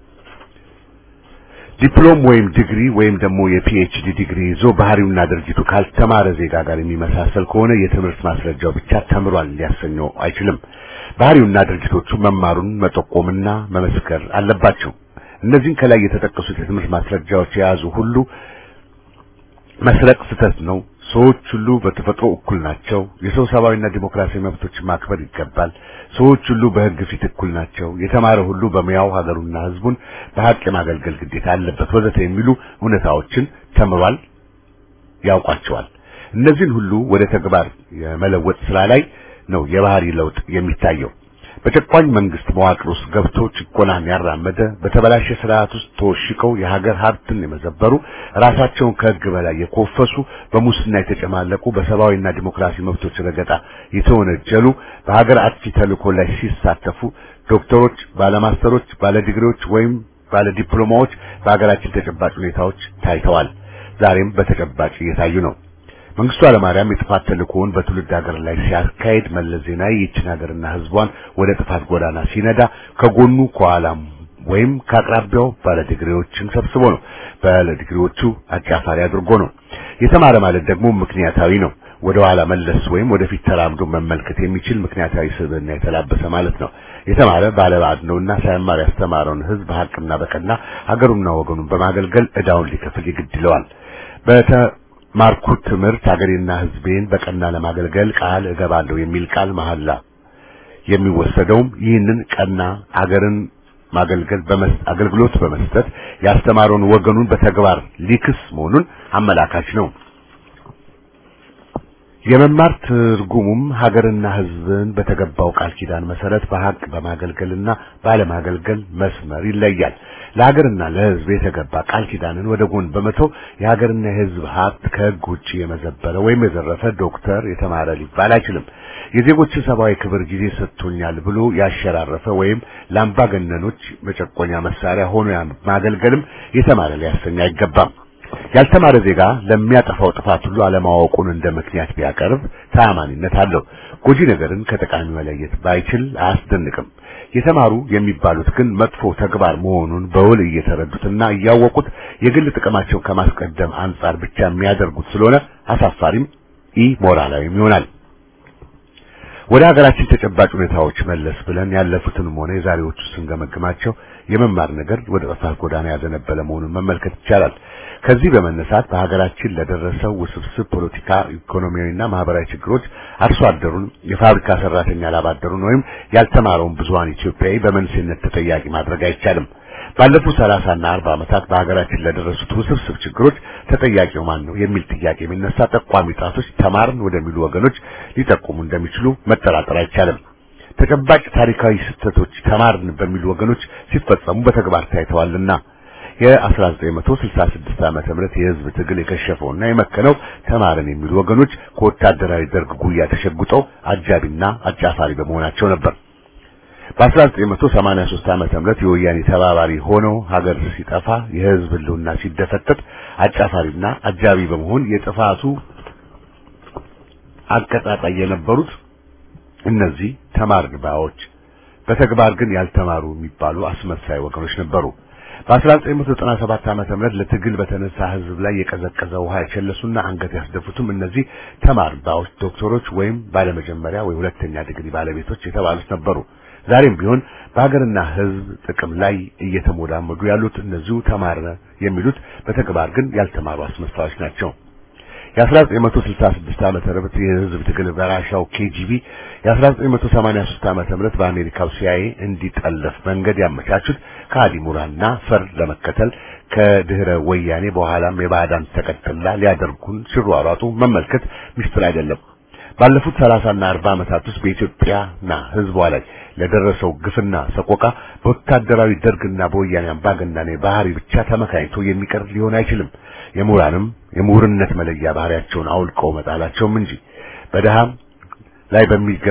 ዲፕሎም ወይም ዲግሪ ወይም ደግሞ የፒኤችዲ ዲግሪ ይዞ ባህሪውና ድርጊቱ ካልተማረ ዜጋ ጋር የሚመሳሰል ከሆነ የትምህርት ማስረጃው ብቻ ተምሯል ሊያሰኘው አይችልም። ባህሪውና ድርጊቶቹ መማሩን መጠቆምና መመስከር አለባቸው። እነዚህን ከላይ የተጠቀሱት የትምህርት ማስረጃዎች የያዙ ሁሉ መስረቅ ስህተት ነው። ሰዎች ሁሉ በተፈጥሮ እኩል ናቸው። የሰው ሰብአዊና ዲሞክራሲያዊ መብቶች ማክበር ይገባል። ሰዎች ሁሉ በሕግ ፊት እኩል ናቸው። የተማረ ሁሉ በሙያው ሀገሩና ሕዝቡን በሐቅ የማገልገል ግዴታ አለበት ወዘተ የሚሉ እውነታዎችን ተምሯል፣ ያውቋቸዋል። እነዚህን ሁሉ ወደ ተግባር የመለወጥ ስራ ላይ ነው የባህሪ ለውጥ የሚታየው። በጨቋኝ መንግስት መዋቅር ውስጥ ገብቶ ጭቆናን ያራመደ፣ በተበላሸ ስርዓት ውስጥ ተወሽቀው የሀገር ሀብትን የመዘበሩ፣ ራሳቸውን ከሕግ በላይ የኮፈሱ፣ በሙስና የተጨማለቁ፣ በሰብአዊና ዲሞክራሲ መብቶች ረገጣ የተወነጀሉ፣ በሀገር አጥፊ ተልእኮ ላይ ሲሳተፉ ዶክተሮች፣ ባለማስተሮች፣ ባለዲግሪዎች ወይም ባለዲፕሎማዎች በሀገራችን ተጨባጭ ሁኔታዎች ታይተዋል። ዛሬም በተጨባጭ እየታዩ ነው። መንግስቱ ኃይለማርያም የጥፋት ተልእኮውን በትውልድ ሀገር ላይ ሲያካሄድ መለስ ዜናዊ ይህችን ሀገርና ህዝቧን ወደ ጥፋት ጎዳና ሲነዳ ከጎኑ ከኋላም ወይም ከአቅራቢያው ባለዲግሪዎችን ሰብስቦ ነው። ባለዲግሪዎቹ አጫፋሪ አድርጎ ነው። የተማረ ማለት ደግሞ ምክንያታዊ ነው። ወደ ኋላ መለስ ወይም ወደፊት ተራምዶ መመልከት የሚችል ምክንያታዊ ስብዕና የተላበሰ ማለት ነው። የተማረ ባለባዕድ ነውና ሳይማር ያስተማረውን ህዝብ ሀቅና በቀና ሀገሩና ወገኑን በማገልገል ዕዳውን ሊከፍል ይግድ ይለዋል። በተ ማርኩት ትምህርት ሀገሬና ህዝቤን በቀና ለማገልገል ቃል እገባለሁ የሚል ቃል መሐላ የሚወሰደውም ይህንን ቀና አገርን ማገልገል በመስ አገልግሎት በመስጠት ያስተማረውን ወገኑን በተግባር ሊክስ መሆኑን አመላካች ነው። የመማር ትርጉሙም ሀገርና ህዝብን በተገባው ቃል ኪዳን መሰረት በሐቅ በማገልገልና ባለማገልገል መስመር ይለያል። ለሀገርና ለህዝብ የተገባ ቃል ኪዳንን ወደ ጎን በመተው የሀገርና የህዝብ ሀብት ከህግ ውጪ የመዘበረ ወይም የዘረፈ ዶክተር የተማረ ሊባል አይችልም። የዜጎችን ሰብአዊ ክብር ጊዜ ሰጥቶኛል ብሎ ያሸራረፈ ወይም ለአምባገነኖች መጨቆኛ መሳሪያ ሆኖ ማገልገልም የተማረ ሊያሰኝ አይገባም። ያልተማረ ዜጋ ለሚያጠፋው ጥፋት ሁሉ አለማወቁን እንደ ምክንያት ቢያቀርብ ተአማኒነት አለው። ጎጂ ነገርን ከጠቃሚ መለየት ባይችል አያስደንቅም። የተማሩ የሚባሉት ግን መጥፎ ተግባር መሆኑን በውል እየተረዱትና እያወቁት የግል ጥቅማቸውን ከማስቀደም አንጻር ብቻ የሚያደርጉት ስለሆነ አሳፋሪም ኢ ሞራላዊም ይሆናል። ወደ ሀገራችን ተጨባጭ ሁኔታዎች መለስ ብለን ያለፉትንም ሆነ የዛሬዎቹ ስንገመግማቸው የመማር ነገር ወደ ጥፋት ጎዳና ያዘነበለ መሆኑን መመልከት ይቻላል። ከዚህ በመነሳት በሀገራችን ለደረሰው ውስብስብ ፖለቲካ፣ ኢኮኖሚያዊና ማህበራዊ ችግሮች አርሶ አደሩን፣ የፋብሪካ ሰራተኛ ላባደሩን ወይም ያልተማረውን ብዙሃን ኢትዮጵያዊ በመንስኤነት ተጠያቂ ማድረግ አይቻልም። ባለፉት ሰላሳና አርባ ዓመታት በሀገራችን ለደረሱት ውስብስብ ችግሮች ተጠያቂው ማን ነው የሚል ጥያቄ የሚነሳ ጠቋሚ ጣቶች ተማርን ወደሚሉ ወገኖች ሊጠቁሙ እንደሚችሉ መጠራጠር አይቻልም። ተጨባጭ ታሪካዊ ስህተቶች ተማርን በሚሉ ወገኖች ሲፈጸሙ በተግባር ታይተዋልና የ1966 ዓመተ ምህረት የህዝብ ትግል የከሸፈውና የመከነው ተማርን የሚሉ ወገኖች ከወታደራዊ ደርግ ጉያ ተሸጉጠው አጃቢና አጫፋሪ በመሆናቸው ነበር። በ1983 ዓመተ ምህረት የወያኔ ተባባሪ ሆነው ሀገር ሲጠፋ የህዝብ ህልውና ሲደፈጠጥ አጫፋሪና አጃቢ በመሆን የጥፋቱ አቀጣጣይ የነበሩት እነዚህ ተማርን ባዮች በተግባር ግን ያልተማሩ የሚባሉ አስመሳይ ወገኖች ነበሩ። በ1997 ዓመተ ምህረት ለትግል በተነሳ ህዝብ ላይ የቀዘቀዘ ውሃ የቸለሱና አንገት ያስደፉትም እነዚህ ተማርን ባዮች ዶክተሮች ወይም ባለመጀመሪያ ወይ ሁለተኛ ዲግሪ ባለቤቶች የተባሉት ነበሩ። ዛሬም ቢሆን በሀገርና ህዝብ ጥቅም ላይ እየተሞዳመዱ ያሉት እነዚሁ ተማርነ የሚሉት በተግባር ግን ያልተማሩ አስመሳዮች ናቸው። የ1966 ዓመተ ምህረት የህዝብ ትግል በራሻው ኬጂቢ የ1983 ዓመተ ምህረት በአሜሪካው ሲአይኤ እንዲጠለፍ መንገድ ያመቻቹት ከሃዲ ሙራና ፈር ለመከተል ከድህረ ወያኔ በኋላም የባዕዳን ተቀጥላ ሊያደርጉን ሲሯሯጡ መመልከት ሚስጥር አይደለም። ባለፉት ሰላሳ እና አርባ ዓመታት ውስጥ በኢትዮጵያና ህዝቧ ላይ ለደረሰው ግፍና ሰቆቃ በወታደራዊ ደርግና በወያኔ አምባገነን ባህሪ ብቻ ተመካኝቶ የሚቀር ሊሆን አይችልም። የሙራንም የሙርነት መለያ ባህሪያቸውን አውልቀው መጣላቸውም እንጂ በደሃም ላይ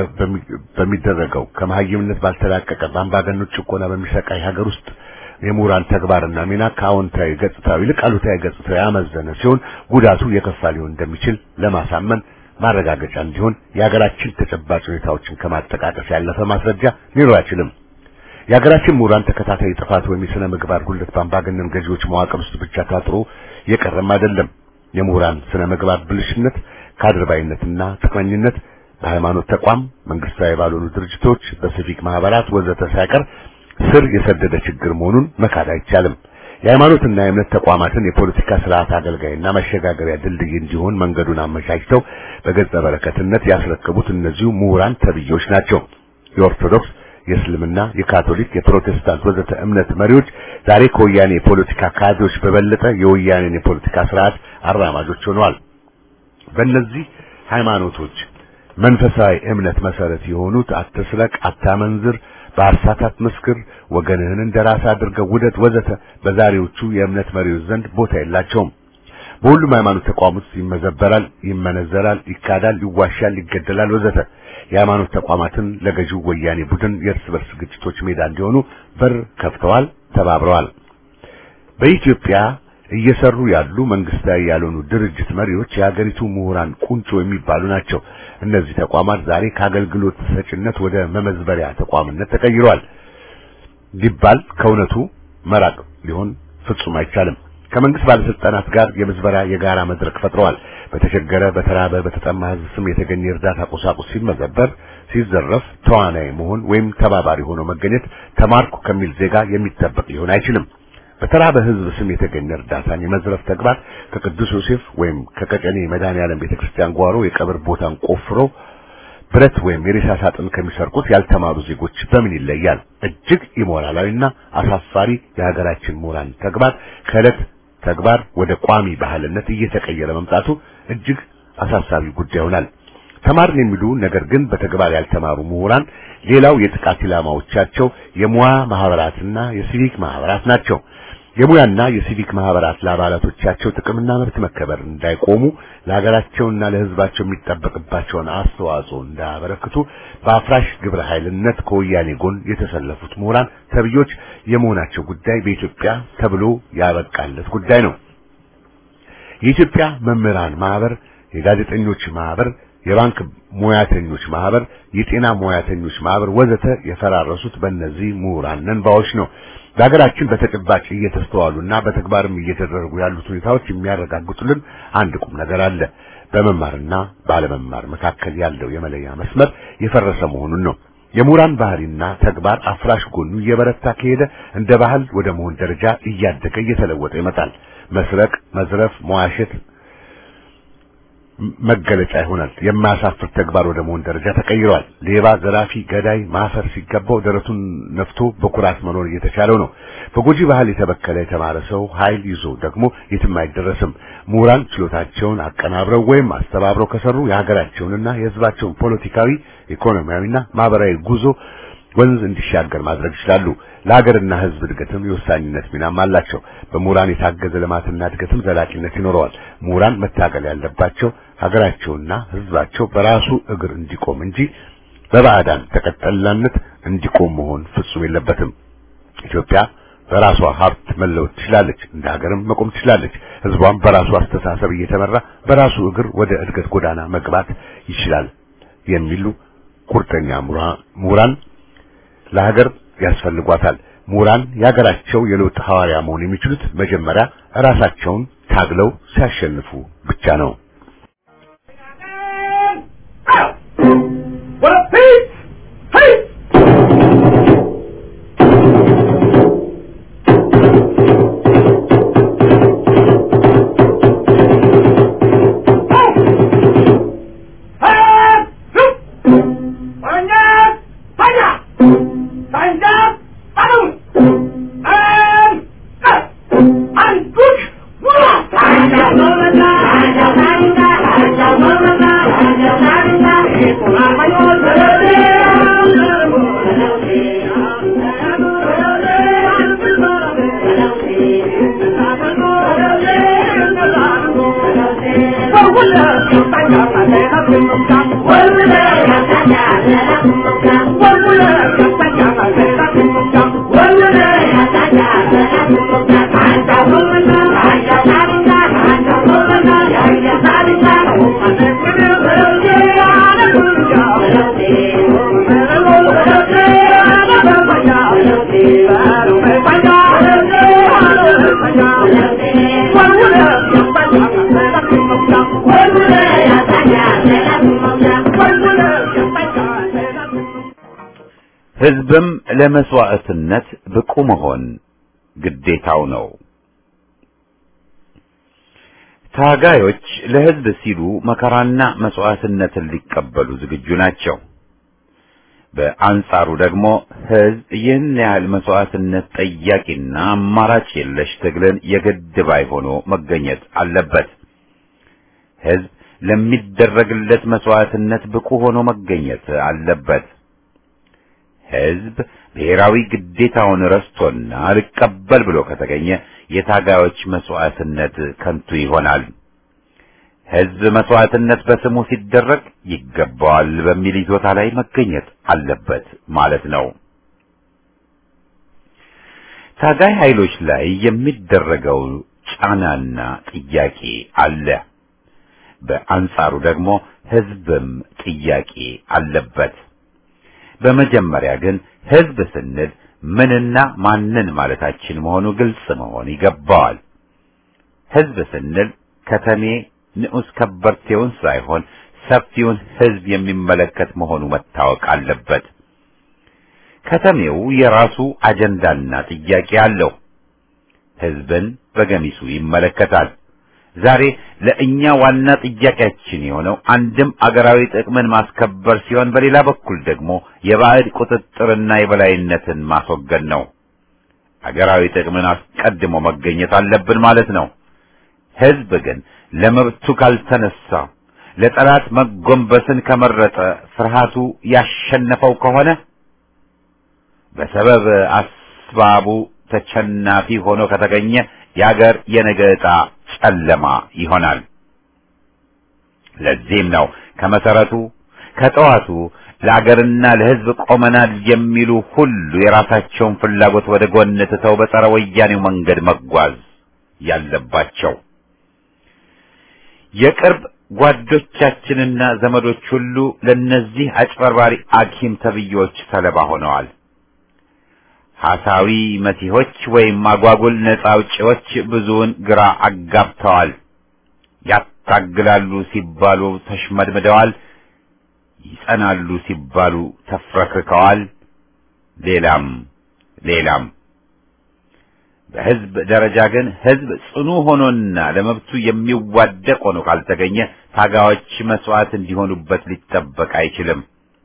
በሚደረገው ከመሀይምነት ባልተላቀቀ በአምባገነኖች ጭቆና በሚሰቃይ ሀገር ውስጥ የምሁራን ተግባርና ሚና ከአዎንታዊ ገጽታው ይልቅ አሉታዊ ገጽታው ያመዘነ ሲሆን ጉዳቱ የከፋ ሊሆን እንደሚችል ለማሳመን ማረጋገጫ እንዲሆን የሀገራችን ተጨባጭ ሁኔታዎችን ከማጠቃቀስ ያለፈ ማስረጃ ሊኖር አይችልም። የሀገራችን ምሁራን ተከታታይ ጥፋት ወይም የሥነ ምግባር ጉድለት በአምባገነን ገዢዎች መዋቅር ውስጥ ብቻ ታጥሮ የቀረም አይደለም። የምሁራን ስነ ምግባር ብልሽነት፣ ካድርባይነትና ጥቅመኝነት በሃይማኖት ተቋም፣ መንግስታዊ ባልሆኑ ድርጅቶች፣ በሲቪክ ማህበራት ወዘተ ሳይቀር ስር የሰደደ ችግር መሆኑን መካድ አይቻልም። የሃይማኖትና የእምነት ተቋማትን የፖለቲካ ስርዓት አገልጋይና መሸጋገሪያ ድልድይ እንዲሆን መንገዱን አመቻችተው በገጸ በረከትነት ያስረከቡት እነዚሁ ምሁራን ተብዮች ናቸው። የኦርቶዶክስ፣ የእስልምና፣ የካቶሊክ፣ የፕሮቴስታንት ወዘተ እምነት መሪዎች ዛሬ ከወያኔ የፖለቲካ ካድሬዎች በበለጠ የወያኔን የፖለቲካ ስርዓት አራማጆች ሆነዋል። በእነዚህ ሃይማኖቶች መንፈሳዊ እምነት መሰረት የሆኑት አትስረቅ፣ አታመንዝር፣ በሐሰት መስክር፣ ወገንህን እንደራስ አድርገው ውደድ ወዘተ በዛሬዎቹ የእምነት መሪዎች ዘንድ ቦታ የላቸውም። በሁሉም ሃይማኖት ተቋማት ይመዘበራል፣ ይመነዘራል፣ ይካዳል፣ ይዋሻል፣ ይገደላል ወዘተ። የሃይማኖት ተቋማትን ለገዢው ወያኔ ቡድን የእርስ በርስ ግጭቶች ሜዳ እንዲሆኑ በር ከፍተዋል፣ ተባብረዋል። በኢትዮጵያ እየሰሩ ያሉ መንግስታዊ ያልሆኑ ድርጅት መሪዎች የሀገሪቱ ምሁራን ቁንጮ የሚባሉ ናቸው። እነዚህ ተቋማት ዛሬ ከአገልግሎት ሰጭነት ወደ መመዝበሪያ ተቋምነት ተቀይረዋል ሊባል ከእውነቱ መራቅ ሊሆን ፍጹም አይቻልም። ከመንግስት ባለስልጣናት ጋር የምዝበራ የጋራ መድረክ ፈጥረዋል። በተቸገረ፣ በተራበ፣ በተጠማ ህዝብ ስም የተገኘ እርዳታ ቁሳቁስ ሲመዘበር፣ ሲዘረፍ ተዋናይ መሆን ወይም ተባባሪ ሆኖ መገኘት ተማርኩ ከሚል ዜጋ የሚጠበቅ ሊሆን አይችልም። በተራበ ህዝብ ስም የተገኘ እርዳታን የመዝረፍ ተግባር ከቅዱስ ዮሴፍ ወይም ከቀጨኔ መድኃኔዓለም ቤተክርስቲያን ጓሮ የቀብር ቦታን ቆፍሮ ብረት ወይም የሬሳ ሳጥን ከሚሰርቁት ያልተማሩ ዜጎች በምን ይለያል? እጅግ ኢሞራላዊና አሳፋሪ የሀገራችን ምሁራን ተግባር ከዕለት ተግባር ወደ ቋሚ ባህልነት እየተቀየረ መምጣቱ እጅግ አሳሳቢ ጉዳይ ይሆናል። ተማርን የሚሉ ነገር ግን በተግባር ያልተማሩ ምሁራን ሌላው የጥቃት ኢላማዎቻቸው የሙያ ማህበራትና የሲቪክ ማህበራት ናቸው። የሙያና የሲቪክ ማህበራት ለአባላቶቻቸው ጥቅምና መብት መከበር እንዳይቆሙ ለሀገራቸውና ለህዝባቸው የሚጠበቅባቸውን አስተዋጽኦ እንዳያበረክቱ በአፍራሽ ግብረ ኃይልነት ከወያኔ ጎን የተሰለፉት ምሁራን ተብዮች የመሆናቸው ጉዳይ በኢትዮጵያ ተብሎ ያበቃለት ጉዳይ ነው። የኢትዮጵያ መምህራን ማህበር፣ የጋዜጠኞች ማህበር፣ የባንክ ሙያተኞች ማህበር፣ የጤና ሙያተኞች ማህበር ወዘተ የፈራረሱት በእነዚህ ምሁራን ነንባዎች ነው። በሀገራችን በተጨባጭ እየተስተዋሉና በተግባርም እየተደረጉ ያሉት ሁኔታዎች የሚያረጋግጡልን አንድ ቁም ነገር አለ። በመማርና ባለመማር መካከል ያለው የመለያ መስመር የፈረሰ መሆኑን ነው። የምሁራን ባህሪና ተግባር አፍራሽ ጎኑ እየበረታ ከሄደ እንደ ባህል ወደ መሆን ደረጃ እያደገ እየተለወጠ ይመጣል። መስረቅ፣ መዝረፍ፣ መዋሸት መገለጫ ይሆናል። የማያሳፍር ተግባር ወደ መሆን ደረጃ ተቀይሯል። ሌባ፣ ዘራፊ፣ ገዳይ ማፈር ሲገባው ደረቱን ነፍቶ በኩራት መኖር እየተቻለው ነው። በጎጂ ባህል የተበከለ የተማረ ሰው ኃይል ይዞ ደግሞ የትም አይደረስም። ምሁራን ችሎታቸውን አቀናብረው ወይም አስተባብረው ከሰሩ የሀገራቸውንና የሕዝባቸውን ፖለቲካዊ፣ ኢኮኖሚያዊና ማህበራዊ ጉዞ ወንዝ እንዲሻገር ማድረግ ይችላሉ። ለሀገርና ሕዝብ እድገትም የወሳኝነት ሚናም አላቸው። በምሁራን የታገዘ ልማትና እድገትም ዘላቂነት ይኖረዋል። ምሁራን መታገል ያለባቸው ሀገራቸውና ሕዝባቸው በራሱ እግር እንዲቆም እንጂ በባዕዳን ተቀጠላነት እንዲቆም መሆን ፍጹም የለበትም። ኢትዮጵያ በራሷ ሀብት መለወጥ ትችላለች፣ እንደ ሀገርም መቆም ትችላለች። ሕዝቧም በራሱ አስተሳሰብ እየተመራ በራሱ እግር ወደ እድገት ጎዳና መግባት ይችላል የሚሉ ቁርጠኛ ምሁራን ለሀገር ያስፈልጓታል። ምሁራን የሀገራቸው የለውጥ ሐዋርያ መሆን የሚችሉት መጀመሪያ ራሳቸውን ታግለው ሲያሸንፉ ብቻ ነው። I'm ህዝብም ለመስዋዕትነት ብቁ መሆን ግዴታው ነው። ታጋዮች ለህዝብ ሲሉ መከራና መስዋዕትነትን ሊቀበሉ ዝግጁ ናቸው። በአንጻሩ ደግሞ ህዝብ ይህን ያህል መስዋዕትነት ጠያቂና አማራጭ የለሽ ትግልን የግድ ባይ ሆኖ መገኘት አለበት። ህዝብ ለሚደረግለት መስዋዕትነት ብቁ ሆኖ መገኘት አለበት። ህዝብ ብሔራዊ ግዴታውን ረስቶና አልቀበል ብሎ ከተገኘ የታጋዮች መስዋዕትነት ከንቱ ይሆናል። ህዝብ መስዋዕትነት በስሙ ሲደረግ ይገባዋል በሚል ይዞታ ላይ መገኘት አለበት ማለት ነው። ታጋይ ኃይሎች ላይ የሚደረገው ጫናና ጥያቄ አለ። በአንጻሩ ደግሞ ህዝብም ጥያቄ አለበት። በመጀመሪያ ግን ህዝብ ስንል ምንና ማንን ማለታችን መሆኑ ግልጽ መሆን ይገባዋል። ህዝብ ስንል ከተሜ ንዑስ ከበርቴውን ሳይሆን ሰፊውን ህዝብ የሚመለከት መሆኑ መታወቅ አለበት። ከተሜው የራሱ አጀንዳና ጥያቄ አለው። ህዝብን በገሚሱ ይመለከታል። ዛሬ ለእኛ ዋና ጥያቄያችን የሆነው አንድም አገራዊ ጥቅምን ማስከበር ሲሆን፣ በሌላ በኩል ደግሞ የባዕድ ቁጥጥርና የበላይነትን ማስወገድ ነው። አገራዊ ጥቅምን አስቀድሞ መገኘት አለብን ማለት ነው። ህዝብ ግን ለመብቱ ካልተነሳ፣ ለጠላት መጎንበስን ከመረጠ፣ ፍርሃቱ ያሸነፈው ከሆነ በሰበብ አስባቡ ተቸናፊ ሆኖ ከተገኘ የአገር የነገ ዕጣ ጨለማ ይሆናል። ለዚህም ነው ከመሰረቱ ከጠዋቱ ለአገርና ለህዝብ ቆመናል የሚሉ ሁሉ የራሳቸውን ፍላጎት ወደ ጎን ትተው በጸረ ወያኔው መንገድ መጓዝ ያለባቸው። የቅርብ ጓዶቻችንና ዘመዶች ሁሉ ለነዚህ አጭበርባሪ አኪም ተብዮች ሰለባ ሆነዋል። ሐሳዊ መሲሆች ወይም አጓጉል ነጻ አውጪዎች ብዙውን ግራ አጋብተዋል። ያታግላሉ ሲባሉ ተሽመድምደዋል፣ ይጸናሉ ሲባሉ ተፍረክርከዋል። ሌላም ሌላም። በህዝብ ደረጃ ግን ህዝብ ጽኑ ሆኖና ለመብቱ የሚዋደቅ ሆኖ ካልተገኘ ታጋዮች መስዋዕት እንዲሆኑበት ሊጠበቅ አይችልም።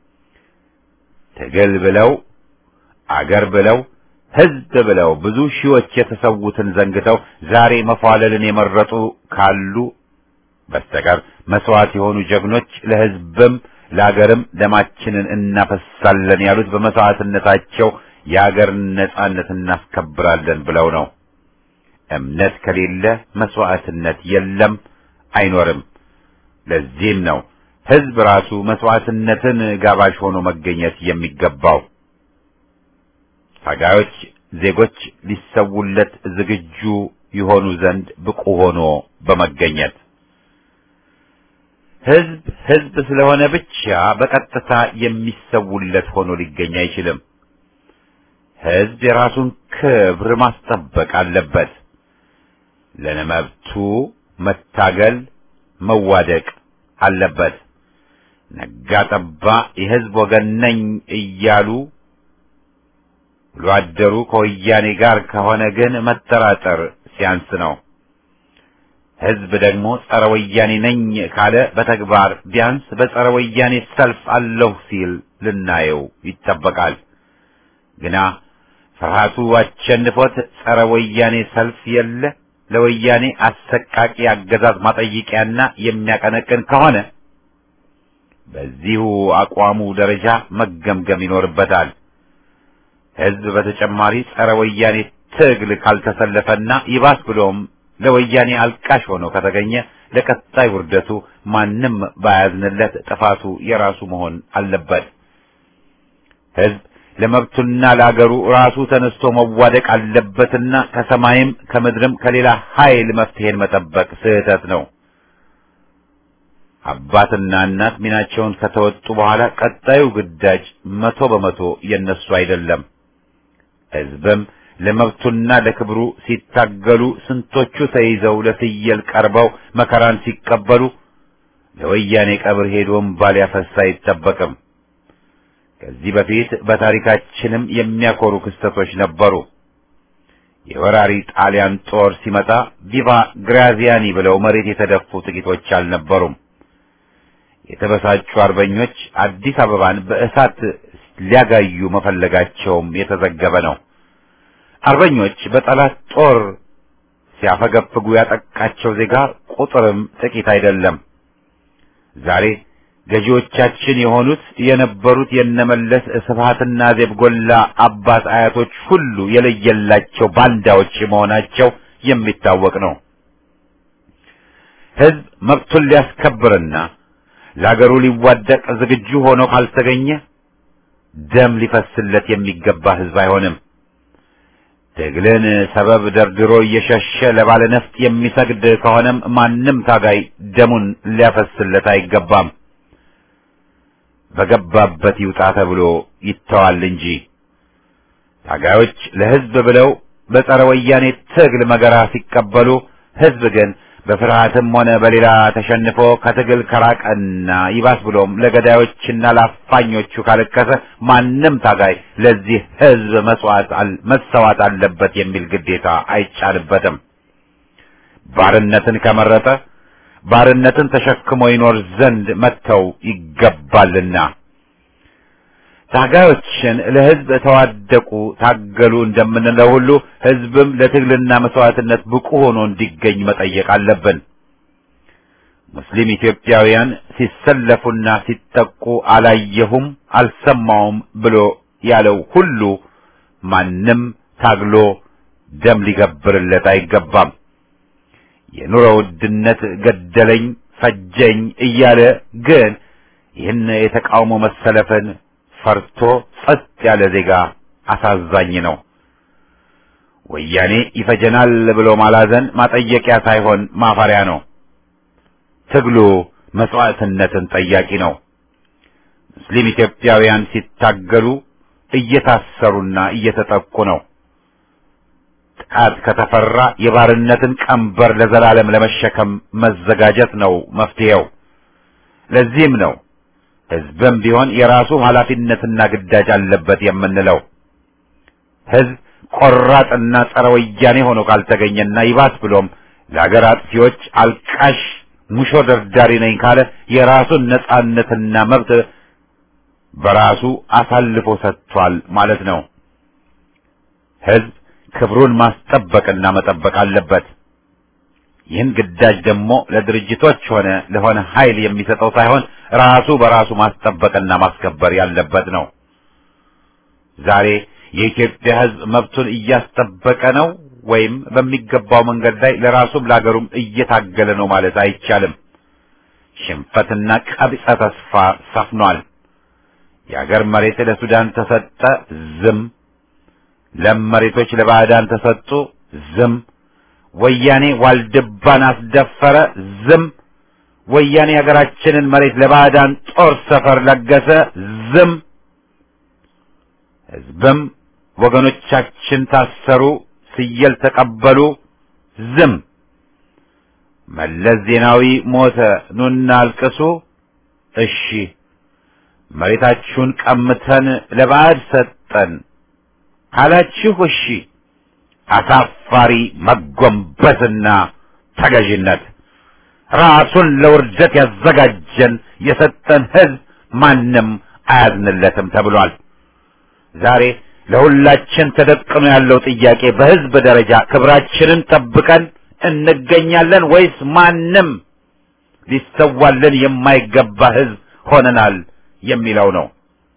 ትግል ብለው አገር ብለው ህዝብ ብለው ብዙ ሺዎች የተሰዉትን ዘንግተው ዛሬ መፋለልን የመረጡ ካሉ በስተቀር መስዋዕት የሆኑ ጀግኖች ለህዝብም ለአገርም ደማችንን እናፈሳለን ያሉት በመስዋዕትነታቸው የአገር ነጻነት እናስከብራለን ብለው ነው። እምነት ከሌለ መስዋዕትነት የለም፣ አይኖርም። ለዚህም ነው ህዝብ ራሱ መስዋዕትነትን ጋባዥ ሆኖ መገኘት የሚገባው። ታጋዮች ዜጎች ሊሰውለት ዝግጁ ይሆኑ ዘንድ ብቁ ሆኖ በመገኘት ህዝብ ህዝብ ስለሆነ ብቻ በቀጥታ የሚሰውለት ሆኖ ሊገኝ አይችልም። ህዝብ የራሱን ክብር ማስጠበቅ አለበት። ለመብቱ መታገል መዋደቅ አለበት። ነጋ ጠባ የህዝብ ወገን ነኝ እያሉ ሏደሩ ከወያኔ ጋር ከሆነ ግን መጠራጠር ሲያንስ ነው። ህዝብ ደግሞ ጸረ ወያኔ ነኝ ካለ በተግባር ቢያንስ በጸረ ወያኔ ሰልፍ አለሁ ሲል ልናየው ይጠበቃል። ግና ፍርሃቱ አሸንፎት ጸረ ወያኔ ሰልፍ የለ ለወያኔ አሰቃቂ አገዛዝ ማጠይቂያና የሚያቀነቅን ከሆነ በዚሁ አቋሙ ደረጃ መገምገም ይኖርበታል። ህዝብ በተጨማሪ ጸረ ወያኔ ትግል ካልተሰለፈና ይባስ ብሎም ለወያኔ አልቃሽ ሆኖ ከተገኘ ለቀጣይ ውርደቱ ማንም ባያዝንለት ጥፋቱ የራሱ መሆን አለበት። ህዝብ ለመብቱና ለአገሩ ራሱ ተነስቶ መዋደቅ አለበትና ከሰማይም ከምድርም ከሌላ ኃይል መፍትሄን መጠበቅ ስህተት ነው። አባትና እናት ሚናቸውን ከተወጡ በኋላ ቀጣዩ ግዳጅ መቶ በመቶ የነሱ አይደለም። ሕዝብም ለመብቱና ለክብሩ ሲታገሉ ስንቶቹ ተይዘው ለፍየል ቀርበው መከራን ሲቀበሉ ለወያኔ ቀብር ሄዶ እምባ ሊያፈስ አይጠበቅም። ከዚህ በፊት በታሪካችንም የሚያኮሩ ክስተቶች ነበሩ። የወራሪ ጣሊያን ጦር ሲመጣ ቪቫ ግራዚያኒ ብለው መሬት የተደፉ ጥቂቶች አልነበሩም። የተበሳጩ አርበኞች አዲስ አበባን በእሳት ሊያጋዩ መፈለጋቸውም የተዘገበ ነው። አርበኞች በጠላት ጦር ሲያፈገፍጉ ያጠቃቸው ዜጋ ቁጥርም ጥቂት አይደለም። ዛሬ ገዢዎቻችን የሆኑት የነበሩት የነመለስ ስብሃትና ዜብጎላ አባት አያቶች ሁሉ የለየላቸው ባንዳዎች መሆናቸው የሚታወቅ ነው። ሕዝብ መብቱን ሊያስከብርና ለአገሩ ሊዋደቅ ዝግጁ ሆኖ ካልተገኘ ደም ሊፈስለት የሚገባ ሕዝብ አይሆንም። ትግልን ሰበብ ደርድሮ እየሸሸ ለባለ ነፍጥ የሚሰግድ ከሆነም ማንም ታጋይ ደሙን ሊያፈስለት አይገባም። በገባበት ይውጣ ተብሎ ይተዋል እንጂ ታጋዮች ለሕዝብ ብለው በጸረ ወያኔ ትግል መገራ ሲቀበሉ፣ ሕዝብ ግን በፍርሃትም ሆነ በሌላ ተሸንፎ ከትግል ከራቀና ይባስ ብሎም ለገዳዮችና ለአፋኞቹ ካለከሰ ማንም ታጋይ ለዚህ ሕዝብ መስዋዕት መሰዋት አለበት የሚል ግዴታ አይጫንበትም። ባርነትን ከመረጠ ባርነትን ተሸክሞ ይኖር ዘንድ መተው ይገባልና ታጋዮችን ለሕዝብ ተዋደቁ ታገሉ እንደምንለው ሁሉ ሕዝብም ለትግልና መስዋዕትነት ብቁ ሆኖ እንዲገኝ መጠየቅ አለብን። ሙስሊም ኢትዮጵያውያን ሲሰለፉና ሲጠቁ አላየሁም አልሰማውም ብሎ ያለው ሁሉ ማንም ታግሎ ደም ሊገብርለት አይገባም። የኑሮ ውድነት ገደለኝ ፈጀኝ እያለ ግን ይህን የተቃውሞ መሰለፍን ፈርቶ ጸጥ ያለ ዜጋ አሳዛኝ ነው። ወያኔ ይፈጀናል ብሎ ማላዘን ማጠየቂያ ሳይሆን ማፈሪያ ነው። ትግሉ መስዋዕትነትን ጠያቂ ነው። ሙስሊም ኢትዮጵያውያን ሲታገሉ እየታሰሩና እየተጠቁ ነው። ጥቃት ከተፈራ የባርነትን ቀንበር ለዘላለም ለመሸከም መዘጋጀት ነው መፍትሄው። ለዚህም ነው ሕዝብም ቢሆን የራሱ ኃላፊነትና ግዳጅ አለበት የምንለው። ሕዝብ ቆራጥና ጸረ ወያኔ ሆኖ ካልተገኘና ይባስ ብሎም ለአገር አጥፊዎች አልቃሽ ሙሾ ደርዳሪ ነኝ ካለ የራሱን ነጻነትና መብት በራሱ አሳልፎ ሰጥቷል ማለት ነው። ሕዝብ ክብሩን ማስጠበቅና መጠበቅ አለበት። ይህን ግዳጅ ደግሞ ለድርጅቶች ሆነ ለሆነ ኃይል የሚሰጠው ሳይሆን ራሱ በራሱ ማስጠበቅና ማስከበር ያለበት ነው። ዛሬ የኢትዮጵያ ሕዝብ መብቱን እያስጠበቀ ነው ወይም በሚገባው መንገድ ላይ ለራሱም ለአገሩም እየታገለ ነው ማለት አይቻልም። ሽንፈትና ቀቢጸ ተስፋ ሰፍኗል። የአገር መሬት ለሱዳን ተሰጠ፣ ዝም። ለም መሬቶች ለባዕዳን ተሰጡ፣ ዝም። ወያኔ ዋልድባን አስደፈረ፣ ዝም። ወያኔ ሀገራችንን መሬት ለባዕዳን ጦር ሰፈር ለገሰ፣ ዝም። ሕዝብም ወገኖቻችን ታሰሩ፣ ስየል ተቀበሉ፣ ዝም። መለስ ዜናዊ ሞተ፣ ኑና አልቅሱ፣ እሺ። መሬታችሁን ቀምተን ለባዕድ ሰጠን አላችሁ፣ እሺ። አሳፋሪ መጎንበስና ተገዥነት ራሱን ለውርደት ያዘጋጀን የሰጠን ሕዝብ ማንም አያዝንለትም ተብሏል። ዛሬ ለሁላችን ተደቅኖ ያለው ጥያቄ በሕዝብ ደረጃ ክብራችንን ጠብቀን እንገኛለን ወይስ ማንም ሊሰዋልን የማይገባ ሕዝብ ሆነናል የሚለው ነው።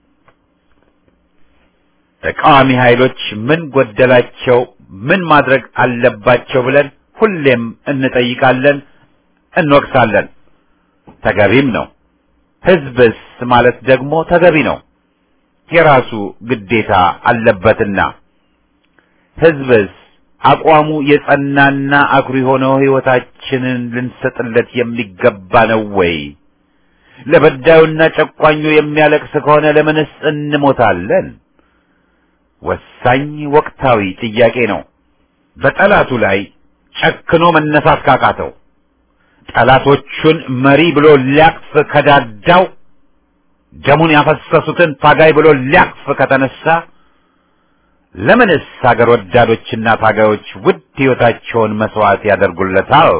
ተቃዋሚ ኃይሎች ምን ጎደላቸው፣ ምን ማድረግ አለባቸው ብለን ሁሌም እንጠይቃለን፣ እንወቅሳለን። ተገቢም ነው። ሕዝብስ ማለት ደግሞ ተገቢ ነው። የራሱ ግዴታ አለበትና ህዝብስ አቋሙ የጸናና አኩሪ ሆኖ ህይወታችንን ልንሰጥለት የሚገባ ነው ወይ? ለበዳዩና ጨቋኙ የሚያለቅስ ከሆነ ለምንስ እንሞታለን? ወሳኝ ወቅታዊ ጥያቄ ነው። በጠላቱ ላይ ጨክኖ መነሳት ካቃተው፣ ጠላቶቹን መሪ ብሎ ሊያቅፍ ከዳዳው፣ ደሙን ያፈሰሱትን ታጋይ ብሎ ሊያቅፍ ከተነሳ ለምንስ ሀገር ወዳዶችና ታጋዮች ውድ ህይወታቸውን መስዋዕት ያደርጉለታል?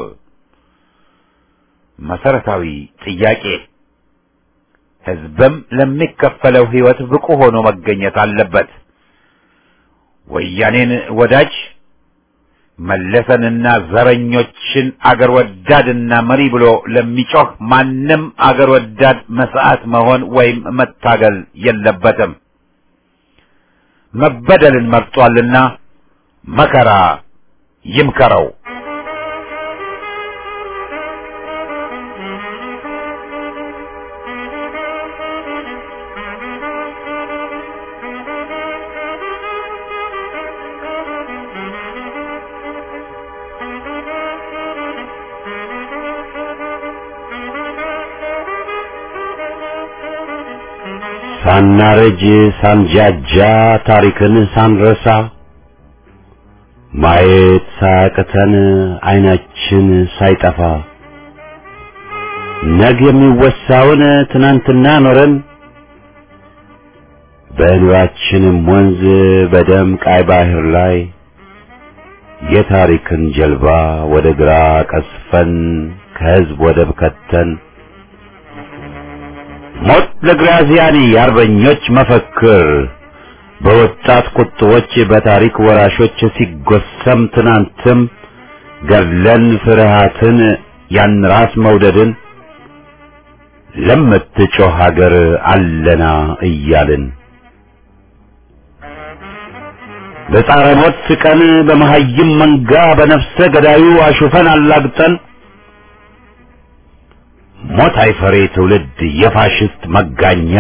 መሰረታዊ ጥያቄ። ህዝብም ለሚከፈለው ህይወት ብቁ ሆኖ መገኘት አለበት። ወያኔን ወዳጅ መለሰንና ዘረኞችን አገር ወዳድና መሪ ብሎ ለሚጮህ ማንም አገር ወዳድ መስዋዕት መሆን ወይም መታገል የለበትም። መበደልን መርጧልና መከራ ይምከረው። ሳናረጅ ሳንጃጃ ታሪክን ሳንረሳ ማየት ሳያቅተን አይናችን ሳይጠፋ ነገ የሚወሳውን ትናንትና ኖረን በእንባችንም ወንዝ በደም ቀይ ባህር ላይ የታሪክን ጀልባ ወደ ግራ ቀስፈን ከህዝብ ወደብ ከተን ሞት ለግራዚያኒ የአርበኞች መፈክር በወጣት ቁጥቦች በታሪክ ወራሾች ሲጎሰም ትናንትም ገድለን ፍርሃትን ያን ራስ መውደድን ለምትጮህ ሀገር አለና እያልን በጣረ ሞት ስቀን በመሃይም መንጋ በነፍሰ ገዳዩ አሹፈን አላግጠን ሞት አይፈሬ ትውልድ የፋሽስት መጋኛ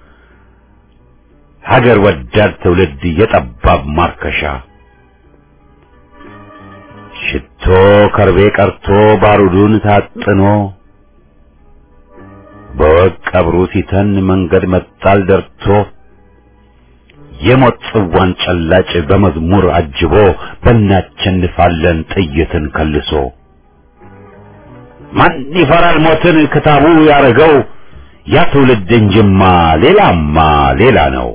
ሀገር ወዳድ ትውልድ የጠባብ ማርከሻ ሽቶ ከርቤ ቀርቶ ባሩዱን ታጥኖ በወቅ ቀብሩ ሲተን መንገድ መጣል ደርቶ የሞት ጽዋን ጨላጭ በመዝሙር አጅቦ በእናቸንፋለን ጥይትን ከልሶ ማን ይፈራል ሞትን ክታቡ ያረገው ያ ትውልድ እንጅማ ሌላማ ሌላ ነው።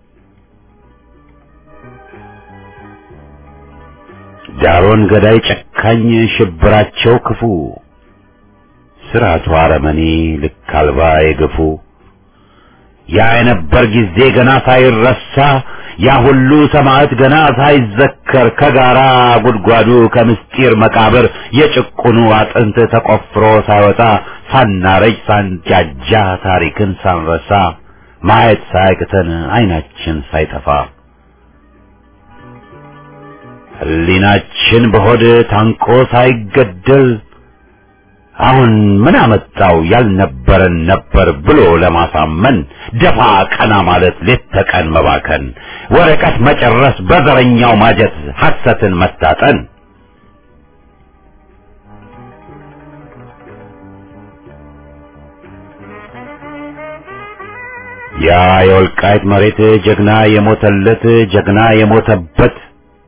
ዳሮን ገዳይ ጨካኝ ሽብራቸው ክፉ ስራቱ አረመኔ ልክ አልባ የገፉ ያ የነበር ጊዜ ገና ሳይረሳ ያ ሁሉ ሰማዕት ገና ሳይዘከር ከጋራ ጉድጓዱ ከምስጢር መቃብር የጭቁኑ አጥንት ተቆፍሮ ሳይወጣ ሳናረጅ ሳንጃጃ ታሪክን ሳንረሳ ማየት ሳያቅተን አይናችን ሳይጠፋ ህሊናችን በሆድ ታንቆ ሳይገደል አሁን ምን አመጣው ያልነበረን ነበር ብሎ ለማሳመን ደፋ ቀና ማለት ሌት ተቀን መባከን ወረቀት መጨረስ በዘረኛው ማጀት ሐሰትን መታጠን ያ የወልቃይት መሬት ጀግና የሞተለት ጀግና የሞተበት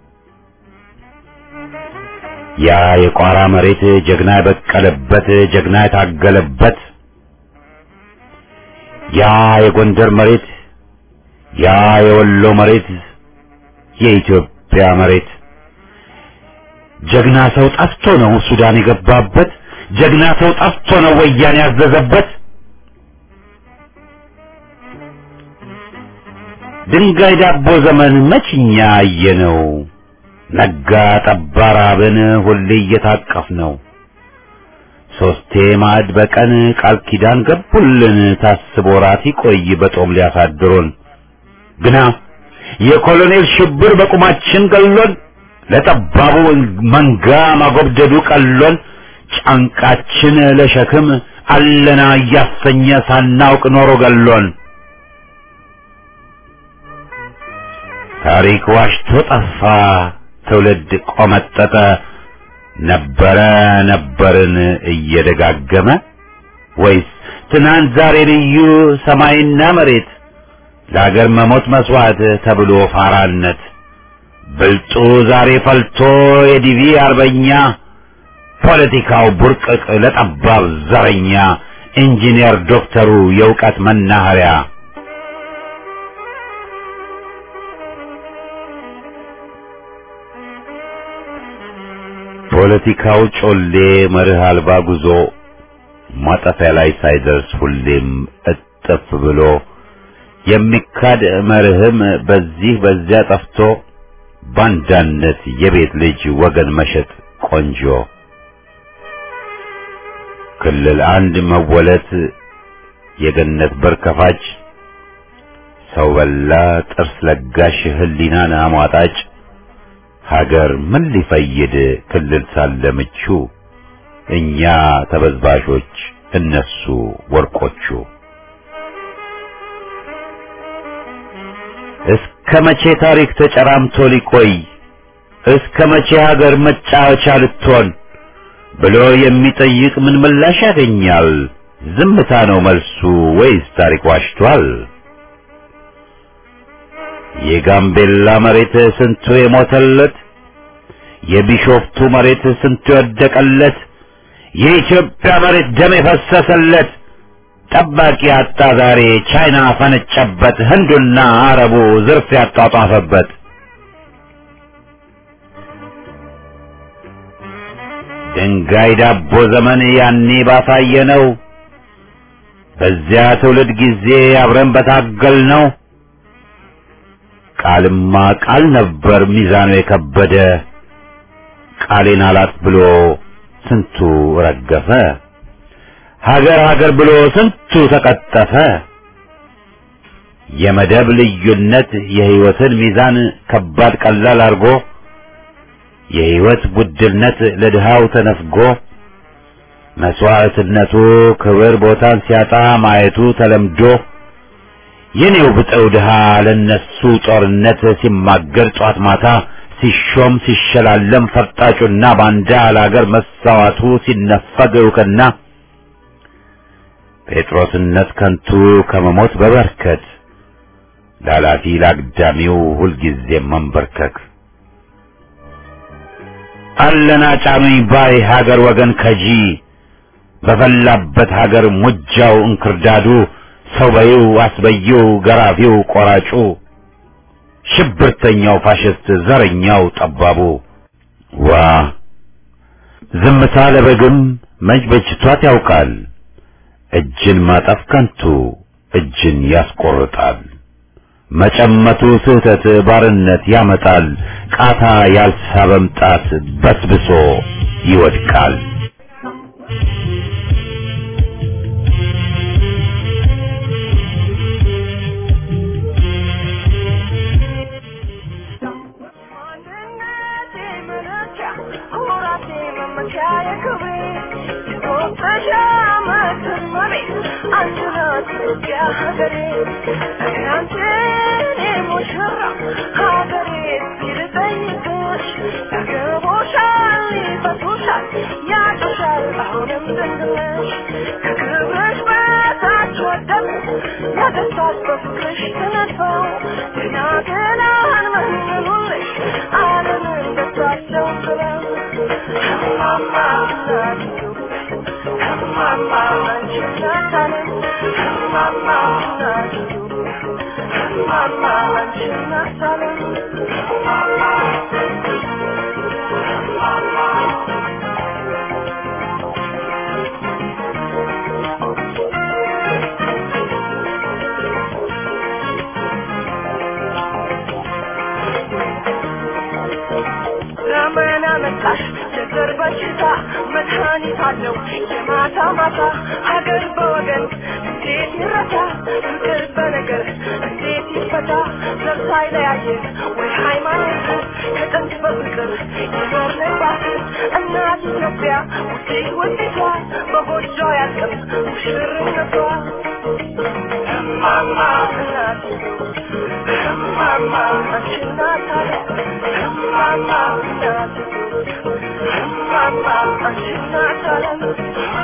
ያ የቋራ መሬት ጀግና የበቀለበት ጀግና የታገለበት ያ የጎንደር መሬት ያ የወሎ መሬት የኢትዮጵያ መሬት ጀግና ሰው ጠፍቶ ነው ሱዳን የገባበት ጀግና ሰው ጠፍቶ ነው ወያኔ ያዘዘበት ድንጋይ ዳቦ ዘመን መችኛ አየነው ነጋ ጠባ ራብን ሁሌ እየታቀፍ ነው ሶስቴ ማዕድ በቀን ቃል ኪዳን ገቡልን ታስቦ ራት ይቆይ በጦም ሊያሳድሩን ግና የኮሎኔል ሽብር በቁማችን ገሎን ለጠባቡ መንጋ ማጎብደዱ ቀሎን ጫንቃችን ለሸክም አለና እያሰኘ ሳናውቅ ኖሮ ገሎን ታሪክ ዋሽቶ ጠፋ ትውልድ ቆመጠጠ ነበረ ነበርን እየደጋገመ ወይስ ትናንት ዛሬ ልዩ ሰማይና መሬት ለአገር መሞት መስዋዕት ተብሎ ፋራነት ብልጡ ዛሬ ፈልቶ የዲቪ አርበኛ ፖለቲካው ቡርቅቅ ለጠባብ ዘረኛ ኢንጂነር ዶክተሩ የእውቀት መናኸሪያ ፖለቲካው ጮሌ መርህ አልባ ጉዞ ማጠፊያ ላይ ሳይደርስ ሁሌም እጥፍ ብሎ የሚካድ መርህም በዚህ በዚያ ጠፍቶ ባንዳነት የቤት ልጅ ወገን መሸጥ ቆንጆ ክልል አንድ መወለት የገነት በር ከፋች ሰው በላ ጥርስ ለጋሽ ህሊናን አሟጣጭ ሀገር ምን ሊፈይድ ክልል ሳለ ምቹ እኛ ተበዝባዦች እነሱ ወርቆቹ እስከ መቼ ታሪክ ተጨራምቶ ሊቆይ እስከ መቼ ሀገር መጫወቻ ልትሆን ብሎ የሚጠይቅ ምን ምላሽ ያገኛል? ዝምታ ነው መልሱ ወይስ ታሪክ ዋሽቷል? የጋምቤላ መሬት ስንቱ የሞተለት የቢሾፍቱ መሬት ስንቱ የወደቀለት የኢትዮጵያ መሬት ደም የፈሰሰለት ጠባቂ አጣ ዛሬ ቻይና ፈነጨበት ህንዱና አረቡ ዝርፍ ያጣጣፈበት ድንጋይ ዳቦ ዘመን ያኔ ባሳየነው በዚያ ትውልድ ጊዜ አብረን በታገል ነው ቃልማ ቃል ነበር ሚዛኑ የከበደ ቃሌን አላት ብሎ ስንቱ ረገፈ ሀገር ሀገር ብሎ ስንቱ ተቀጠፈ የመደብ ልዩነት የህይወትን ሚዛን ከባድ ቀላል አርጎ የህይወት ውድነት ለድሃው ተነፍጎ መስዋዕትነቱ ክብር ቦታን ሲያጣ ማየቱ ተለምዶ የኔው ብጠው ድሃ ለነሱ ጦርነት ሲማገር ጧት ማታ ሲሾም ሲሸላለም ፈርጣጩና ባንዳ ለሀገር መሳዋቱ ሲነፈግ እውቅና ጴጥሮስነት ከንቱ ከመሞት በበርከት ላላፊ ላግዳሚው ሁልጊዜ መንበርከክ አለና ጫኑኝ ባይ ሀገር ወገን ከጂ በፈላበት ሀገር ሙጃው እንክርዳዱ ሰው በይው አስበይው ገራፊው ቆራጩ ሽብርተኛው ፋሽስት ዘረኛው ጠባቡ ዋ ዝምታ ለበግም መች በጅቷት ያውቃል እጅን ማጠፍ ከንቱ እጅን ያስቆርጣል መጨመቱ ስህተት ባርነት ያመጣል ቃታ ያልሳበም ጣት በስብሶ ይወድቃል Mama, አንቺ እናት ዓለም